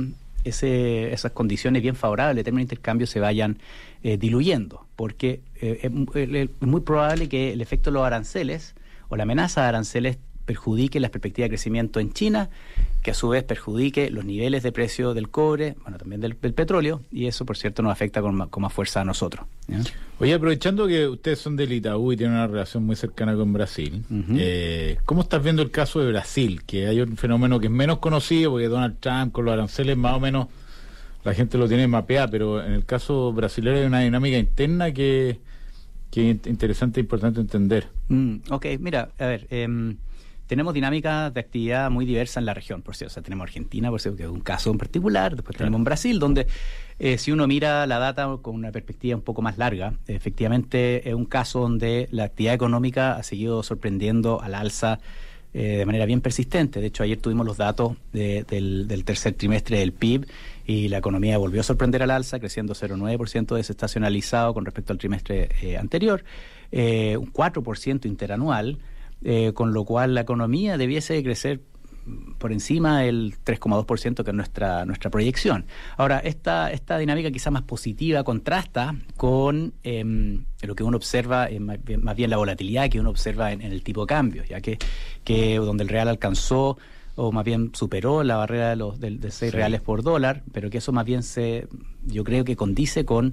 Ese, esas condiciones bien favorables de términos de intercambio se vayan eh, diluyendo, porque eh, es, es muy probable que el efecto de los aranceles o la amenaza de aranceles perjudique las perspectivas de crecimiento en China, que a su vez perjudique los niveles de precio del cobre, bueno, también del, del petróleo, y eso, por cierto, nos afecta con más, con más fuerza a nosotros, ¿ya? Oye, aprovechando que ustedes son del Itaú y tienen una relación muy cercana con Brasil, uh-huh. eh, ¿cómo estás viendo el caso de Brasil? Que hay un fenómeno que es menos conocido, porque Donald Trump con los aranceles más o menos la gente lo tiene mapeado, pero en el caso brasileño hay una dinámica interna que, que es interesante e importante entender. Mm, ok, mira, a ver... Eh, tenemos dinámicas de actividad muy diversas en la región, por cierto. O sea, tenemos Argentina, por cierto, que es un caso en particular. Después claro. tenemos Brasil, donde eh, si uno mira la data con una perspectiva un poco más larga, efectivamente es un caso donde la actividad económica ha seguido sorprendiendo al alza eh, de manera bien persistente. De hecho, ayer tuvimos los datos de, del, del tercer trimestre del P I B y la economía volvió a sorprender al alza, creciendo cero coma nueve por ciento desestacionalizado con respecto al trimestre eh, anterior, eh, un cuatro por ciento interanual. Eh, con lo cual la economía debiese crecer por encima del tres coma dos por ciento que es nuestra nuestra proyección. Ahora, esta esta dinámica quizá más positiva contrasta con eh, lo que uno observa, eh, más, bien, más bien la volatilidad que uno observa en, en el tipo de cambio, ya que, que donde el real alcanzó o más bien superó la barrera de los de, de seis sí. reales por dólar, pero que eso más bien se yo creo que condice con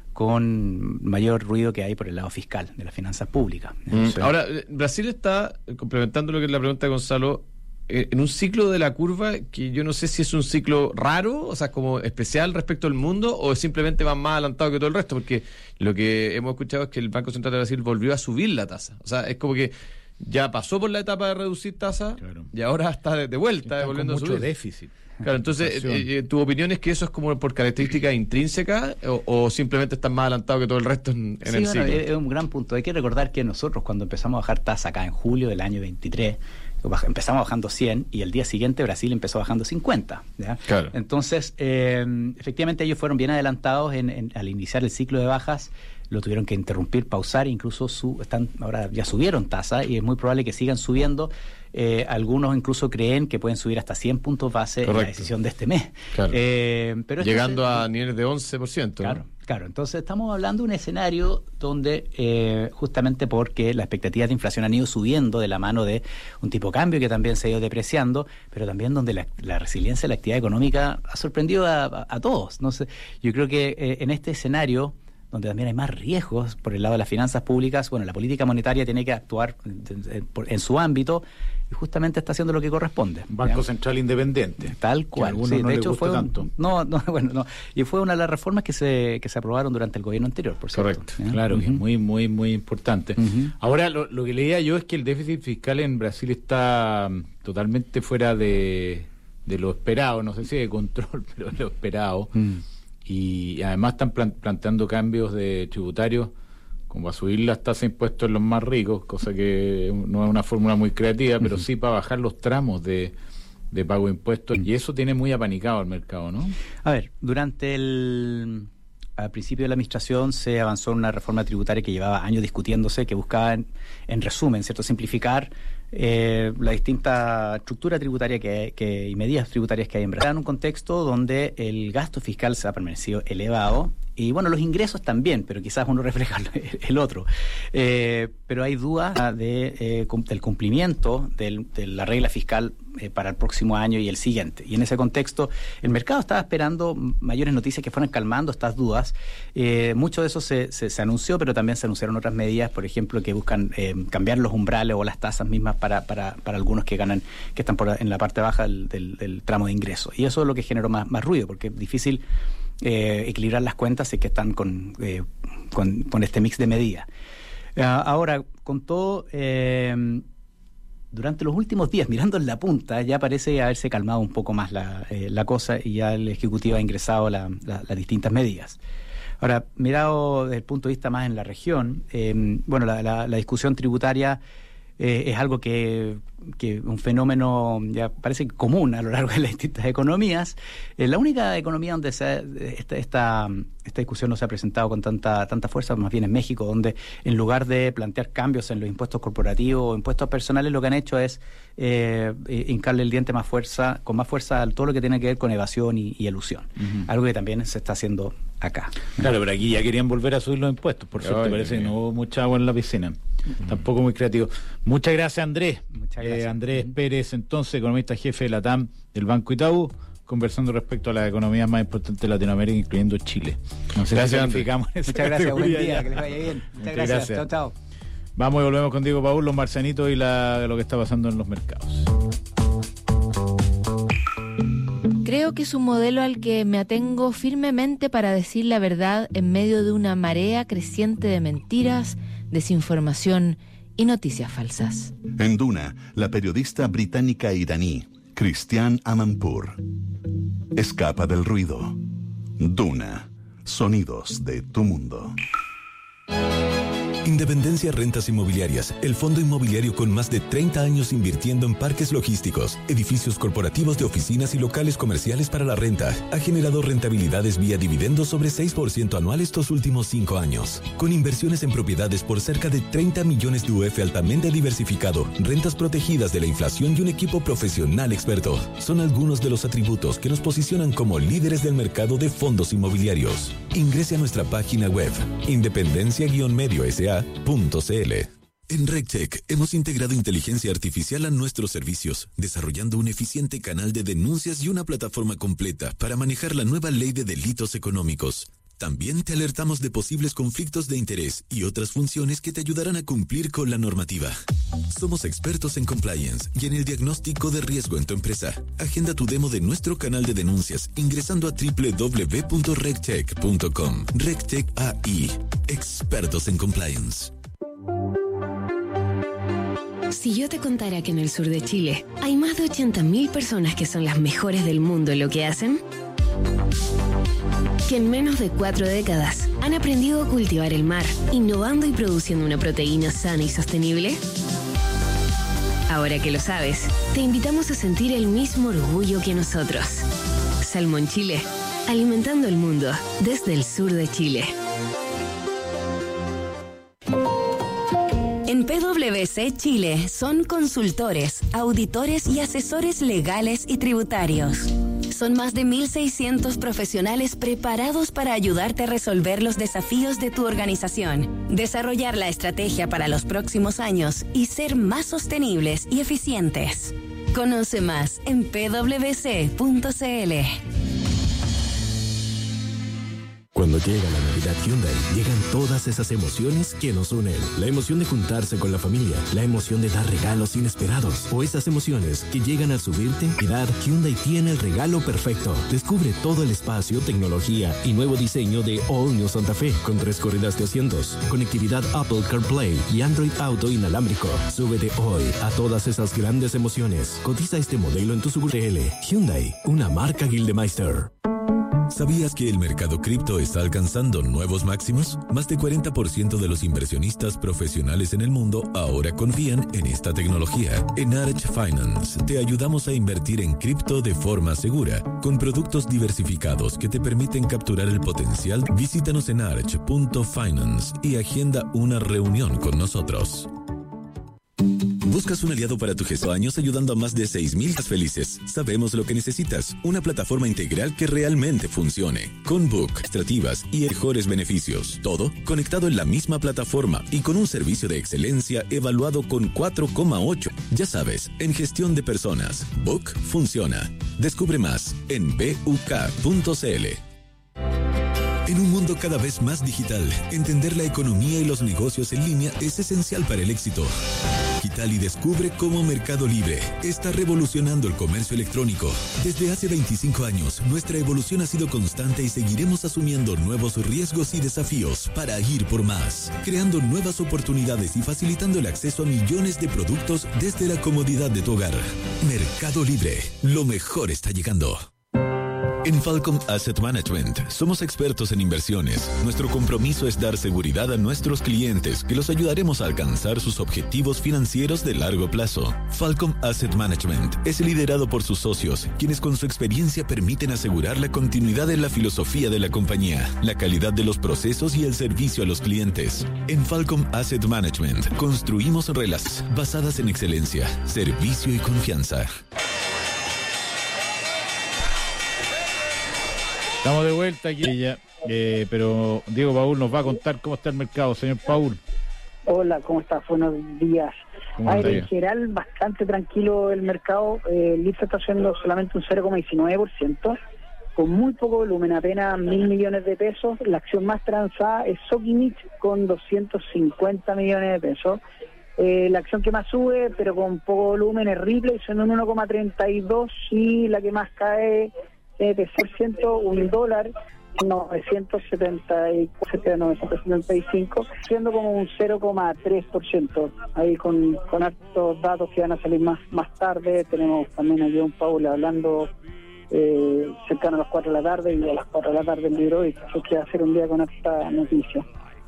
con mayor ruido que hay por el lado fiscal de las finanzas públicas. Mm. Sí. Ahora, Brasil está, complementando lo que es la pregunta de Gonzalo, eh, en un ciclo de la curva que yo no sé si es un ciclo raro, o sea, como especial respecto al mundo, o simplemente va más adelantado que todo el resto, porque lo que hemos escuchado es que el Banco Central de Brasil volvió a subir la tasa. O sea, es como que ya pasó por la etapa de reducir tasa, claro. y ahora está de, de vuelta, está volviendo con mucho a subir. déficit. Claro, entonces, eh, eh, ¿tu opinión es que eso es como por característica intrínseca o, o simplemente están más adelantados que todo el resto en, en sí, el bueno, ciclo? Es, es un gran punto. Hay que recordar que nosotros cuando empezamos a bajar tasa acá en julio del año veintitrés, empezamos bajando cien y el día siguiente Brasil empezó bajando cincuenta. ¿Ya? Claro. Entonces, eh, efectivamente ellos fueron bien adelantados en, en, al iniciar el ciclo de bajas, lo tuvieron que interrumpir, pausar, incluso su, están ahora ya subieron tasa y es muy probable que sigan subiendo. Eh, algunos incluso creen que pueden subir hasta cien puntos base. Correcto. En la decisión de este mes. Claro. Eh, pero Llegando este, a niveles de once por ciento. Claro, ¿no? claro. Entonces estamos hablando de un escenario donde eh, justamente porque las expectativas de inflación han ido subiendo de la mano de un tipo de cambio que también se ha ido depreciando, pero también donde la, la resiliencia de la actividad económica ha sorprendido a, a, a todos. No sé, yo creo que eh, en este escenario donde también hay más riesgos por el lado de las finanzas públicas, bueno, la política monetaria tiene que actuar en, en, en su ámbito y justamente está haciendo lo que corresponde. Banco ¿ya? Central independiente. Tal cual. Sí, no de hecho fue un, tanto. No, no, bueno, no. Y fue una de las reformas que se que se aprobaron durante el gobierno anterior, por cierto. Correcto. ¿Ya? Claro, uh-huh. que es muy, muy, muy importante. Uh-huh. Ahora, lo, lo que leía yo es que el déficit fiscal en Brasil está totalmente fuera de, de lo esperado, no sé si de control, pero de lo esperado. Uh-huh. Y además están plan- planteando cambios de tributarios como a subir las tasas de impuestos en los más ricos, cosa que no es una fórmula muy creativa, pero uh-huh. sí para bajar los tramos de, de pago de impuestos, uh-huh. y eso tiene muy apanicado al mercado, ¿no? A ver, durante el... Al principio de la administración se avanzó en una reforma tributaria que llevaba años discutiéndose, que buscaba, en, en resumen, ¿cierto?, simplificar eh, la distinta estructura tributaria que, que, y medidas tributarias que hay en Brasil, en un contexto donde el gasto fiscal se ha permanecido elevado y, bueno, los ingresos también, pero quizás uno refleja el otro. Eh, pero hay dudas de, eh, del cumplimiento del, de la regla fiscal eh, para el próximo año y el siguiente. Y en ese contexto, el mercado estaba esperando mayores noticias que fueran calmando estas dudas. Eh, mucho de eso se, se, se anunció, pero también se anunciaron otras medidas, por ejemplo, que buscan eh, cambiar los umbrales o las tasas mismas para, para, para algunos que ganan, que están por, en la parte baja del, del, del tramo de ingreso. Y eso es lo que generó más, más ruido, porque es difícil eh, equilibrar las cuentas si es que están con, eh, con, con este mix de medidas. Uh, ahora, con todo... Eh, durante los últimos días, mirando en la punta, ya parece haberse calmado un poco más la, eh, la cosa y ya el Ejecutivo ha ingresado la, la, las distintas medidas. Ahora, mirado desde el punto de vista más en la región, eh, bueno, la, la, la discusión tributaria eh, es algo que, que un fenómeno ya parece común a lo largo de las distintas economías. Eh, la única economía donde se, esta, esta, esta discusión no se ha presentado con tanta tanta fuerza, más bien en México, donde en lugar de plantear cambios en los impuestos corporativos o impuestos personales, lo que han hecho es eh, hincarle el diente más fuerza, con más fuerza a todo lo que tiene que ver con evasión y, y elusión. Uh-huh. Algo que también se está haciendo acá. Claro, pero aquí ya querían volver a subir los impuestos, por suerte. Parece que no hubo mucha agua en la piscina. Uh-huh. Tampoco muy creativo. Muchas gracias, Andrés. Muchas gracias. Eh, Andrés uh-huh. Pérez, entonces, economista jefe de la T A M del Banco Itaú, conversando respecto a las economías más importantes de Latinoamérica, incluyendo Chile. No sé gracias, si calificamos esa Muchas gracias, buen día, ya. que les vaya bien. Muchas, Muchas gracias. gracias. Chao, chao. Vamos y volvemos con Diego Paul, los marcianitos y la, lo que está pasando en los mercados. Creo que es un modelo al que me atengo firmemente para decir la verdad en medio de una marea creciente de mentiras, desinformación y noticias falsas. En Duna, la periodista británica iraní, Christiane Amanpour, escapa del ruido. Duna, sonidos de tu mundo. Independencia Rentas Inmobiliarias, el fondo inmobiliario con más de treinta años invirtiendo en parques logísticos, edificios corporativos de oficinas y locales comerciales para la renta, ha generado rentabilidades vía dividendos sobre seis por ciento anual estos últimos cinco años. Con inversiones en propiedades por cerca de treinta millones de U F altamente diversificado, rentas protegidas de la inflación y un equipo profesional experto, son algunos de los atributos que nos posicionan como líderes del mercado de fondos inmobiliarios. Ingrese a nuestra página web, independencia medio s a punto c l. En RegTech hemos integrado inteligencia artificial a nuestros servicios, desarrollando un eficiente canal de denuncias y una plataforma completa para manejar la nueva ley de delitos económicos. También te alertamos de posibles conflictos de interés y otras funciones que te ayudarán a cumplir con la normativa. Somos expertos en compliance y en el diagnóstico de riesgo en tu empresa. Agenda tu demo de nuestro canal de denuncias ingresando a doble u doble u doble u punto regtech punto com. RegTech A I, expertos en compliance. Si yo te contara que en el sur de Chile hay más de ochenta mil personas que son las mejores del mundo en lo que hacen, que en menos de cuatro décadas han aprendido a cultivar el mar, innovando y produciendo una proteína sana y sostenible. Ahora que lo sabes, te invitamos a sentir el mismo orgullo que nosotros. Salmón Chile, alimentando el mundo desde el sur de Chile. En P W C Chile son consultores, auditores y asesores legales y tributarios. Son más de mil seiscientos profesionales preparados para ayudarte a resolver los desafíos de tu organización, desarrollar la estrategia para los próximos años y ser más sostenibles y eficientes. Conoce más en p w c punto c l. Cuando llega la Navidad Hyundai, llegan todas esas emociones que nos unen. La emoción de juntarse con la familia, la emoción de dar regalos inesperados, o esas emociones que llegan al subirte y dar. Hyundai tiene el regalo perfecto. Descubre todo el espacio, tecnología y nuevo diseño de All New Santa Fe, con tres corridas de asientos, conectividad Apple CarPlay y Android Auto inalámbrico. Súbete hoy a todas esas grandes emociones. Cotiza este modelo en tu sucursal. Hyundai, una marca Gildemeister. ¿Sabías que el mercado cripto está alcanzando nuevos máximos? Más de cuarenta por ciento de los inversionistas profesionales en el mundo ahora confían en esta tecnología. En Arch Finance te ayudamos a invertir en cripto de forma segura, con productos diversificados que te permiten capturar el potencial. Visítanos en arch punto finance y agenda una reunión con nosotros. ¿Buscas un aliado para tu gesto años ayudando a más de seis mil felices? Sabemos lo que necesitas. Una plataforma integral que realmente funcione. Con Book, extractivas y mejores beneficios. Todo conectado en la misma plataforma y con un servicio de excelencia evaluado con cuatro coma ocho. Ya sabes, en gestión de personas, Book funciona. Descubre más en buk punto c l. En un mundo cada vez más digital, entender la economía y los negocios en línea es esencial para el éxito. Digitali descubre cómo Mercado Libre está revolucionando el comercio electrónico. Desde hace veinticinco años, nuestra evolución ha sido constante y seguiremos asumiendo nuevos riesgos y desafíos para ir por más, creando nuevas oportunidades y facilitando el acceso a millones de productos desde la comodidad de tu hogar. Mercado Libre, lo mejor está llegando. En Falcom Asset Management somos expertos en inversiones. Nuestro compromiso es dar seguridad a nuestros clientes, que los ayudaremos a alcanzar sus objetivos financieros de largo plazo. Falcom Asset Management es liderado por sus socios, quienes con su experiencia permiten asegurar la continuidad de la filosofía de la compañía, la calidad de los procesos y el servicio a los clientes. En Falcom Asset Management construimos relaciones basadas en excelencia, servicio y confianza. Estamos de vuelta aquí, ya, eh, pero Diego Paul nos va a contar cómo está el mercado. Señor Paul. Hola, ¿cómo estás? Buenos días. A ver, en general, bastante tranquilo el mercado. Eh, el I P S A está haciendo solamente un cero coma diecinueve por ciento, con muy poco volumen, apenas mil millones de pesos. La acción más transada es Soquimich con doscientos cincuenta millones de pesos. Eh, la acción que más sube, pero con poco volumen, es Ripley, son un uno coma treinta y dos, y la que más cae de por ciento, un dólar, novecientos setenta y cinco, siendo como un cero coma tres por ciento. Ahí con, con hartos datos que van a salir más más tarde. Tenemos también aquí a un Paul hablando eh, cercano a las cuatro de la tarde, y a las cuatro de la tarde el libro, y eso que va a ser un día con harta noticia.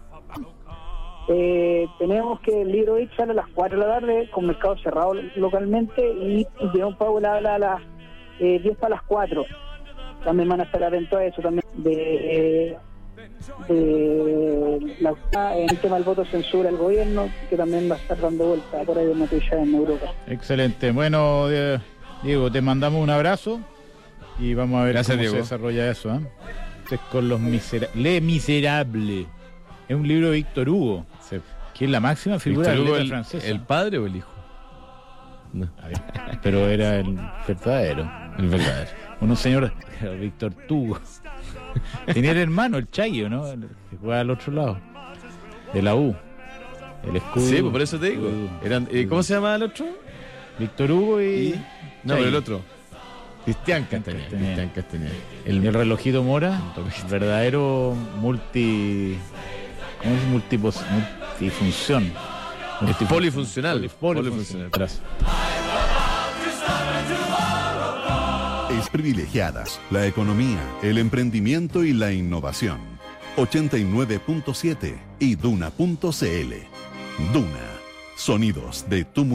Eh, tenemos que el libro sale a las cuatro de la tarde con mercado cerrado localmente, y John Paul habla a las eh, diez para las cuatro. También van a estar atentos a eso también de, de la en el tema del voto censura al gobierno, que también va a estar dando vuelta por ahí de noticias en Europa. Excelente. Bueno, Diego, te mandamos un abrazo y vamos a ver Gracias, cómo Diego. se desarrolla eso, ¿eh? Entonces, con los miserables. Le Miserable. Es un libro de Víctor Hugo, Sí. que es la máxima figura Víctor de la Hugo, letra el, francesa. ¿El padre o el hijo? No. A ver, pero era el verdadero. El verdadero. Un señor, Víctor Hugo. Tenía el hermano, el Chayo, ¿no? El que jugaba al otro lado. De la U. El escudo. Sí, pues por eso te digo. Eran, eh, ¿Cómo se llama el otro? Víctor Hugo y... Y- No, Chayo. pero el otro. Cristian Castañeda. Castañeda. Cristian Castañeda. El, el relojito Mora, verdadero multi... ¿Cómo es? Multipos, multifunción. Es polifuncional. Poli- polifuncional. Polifuncional. Es Privilegiadas, la economía, el emprendimiento y la innovación. ochenta y nueve punto siete y duna punto c l. Duna, sonidos de tu mundo.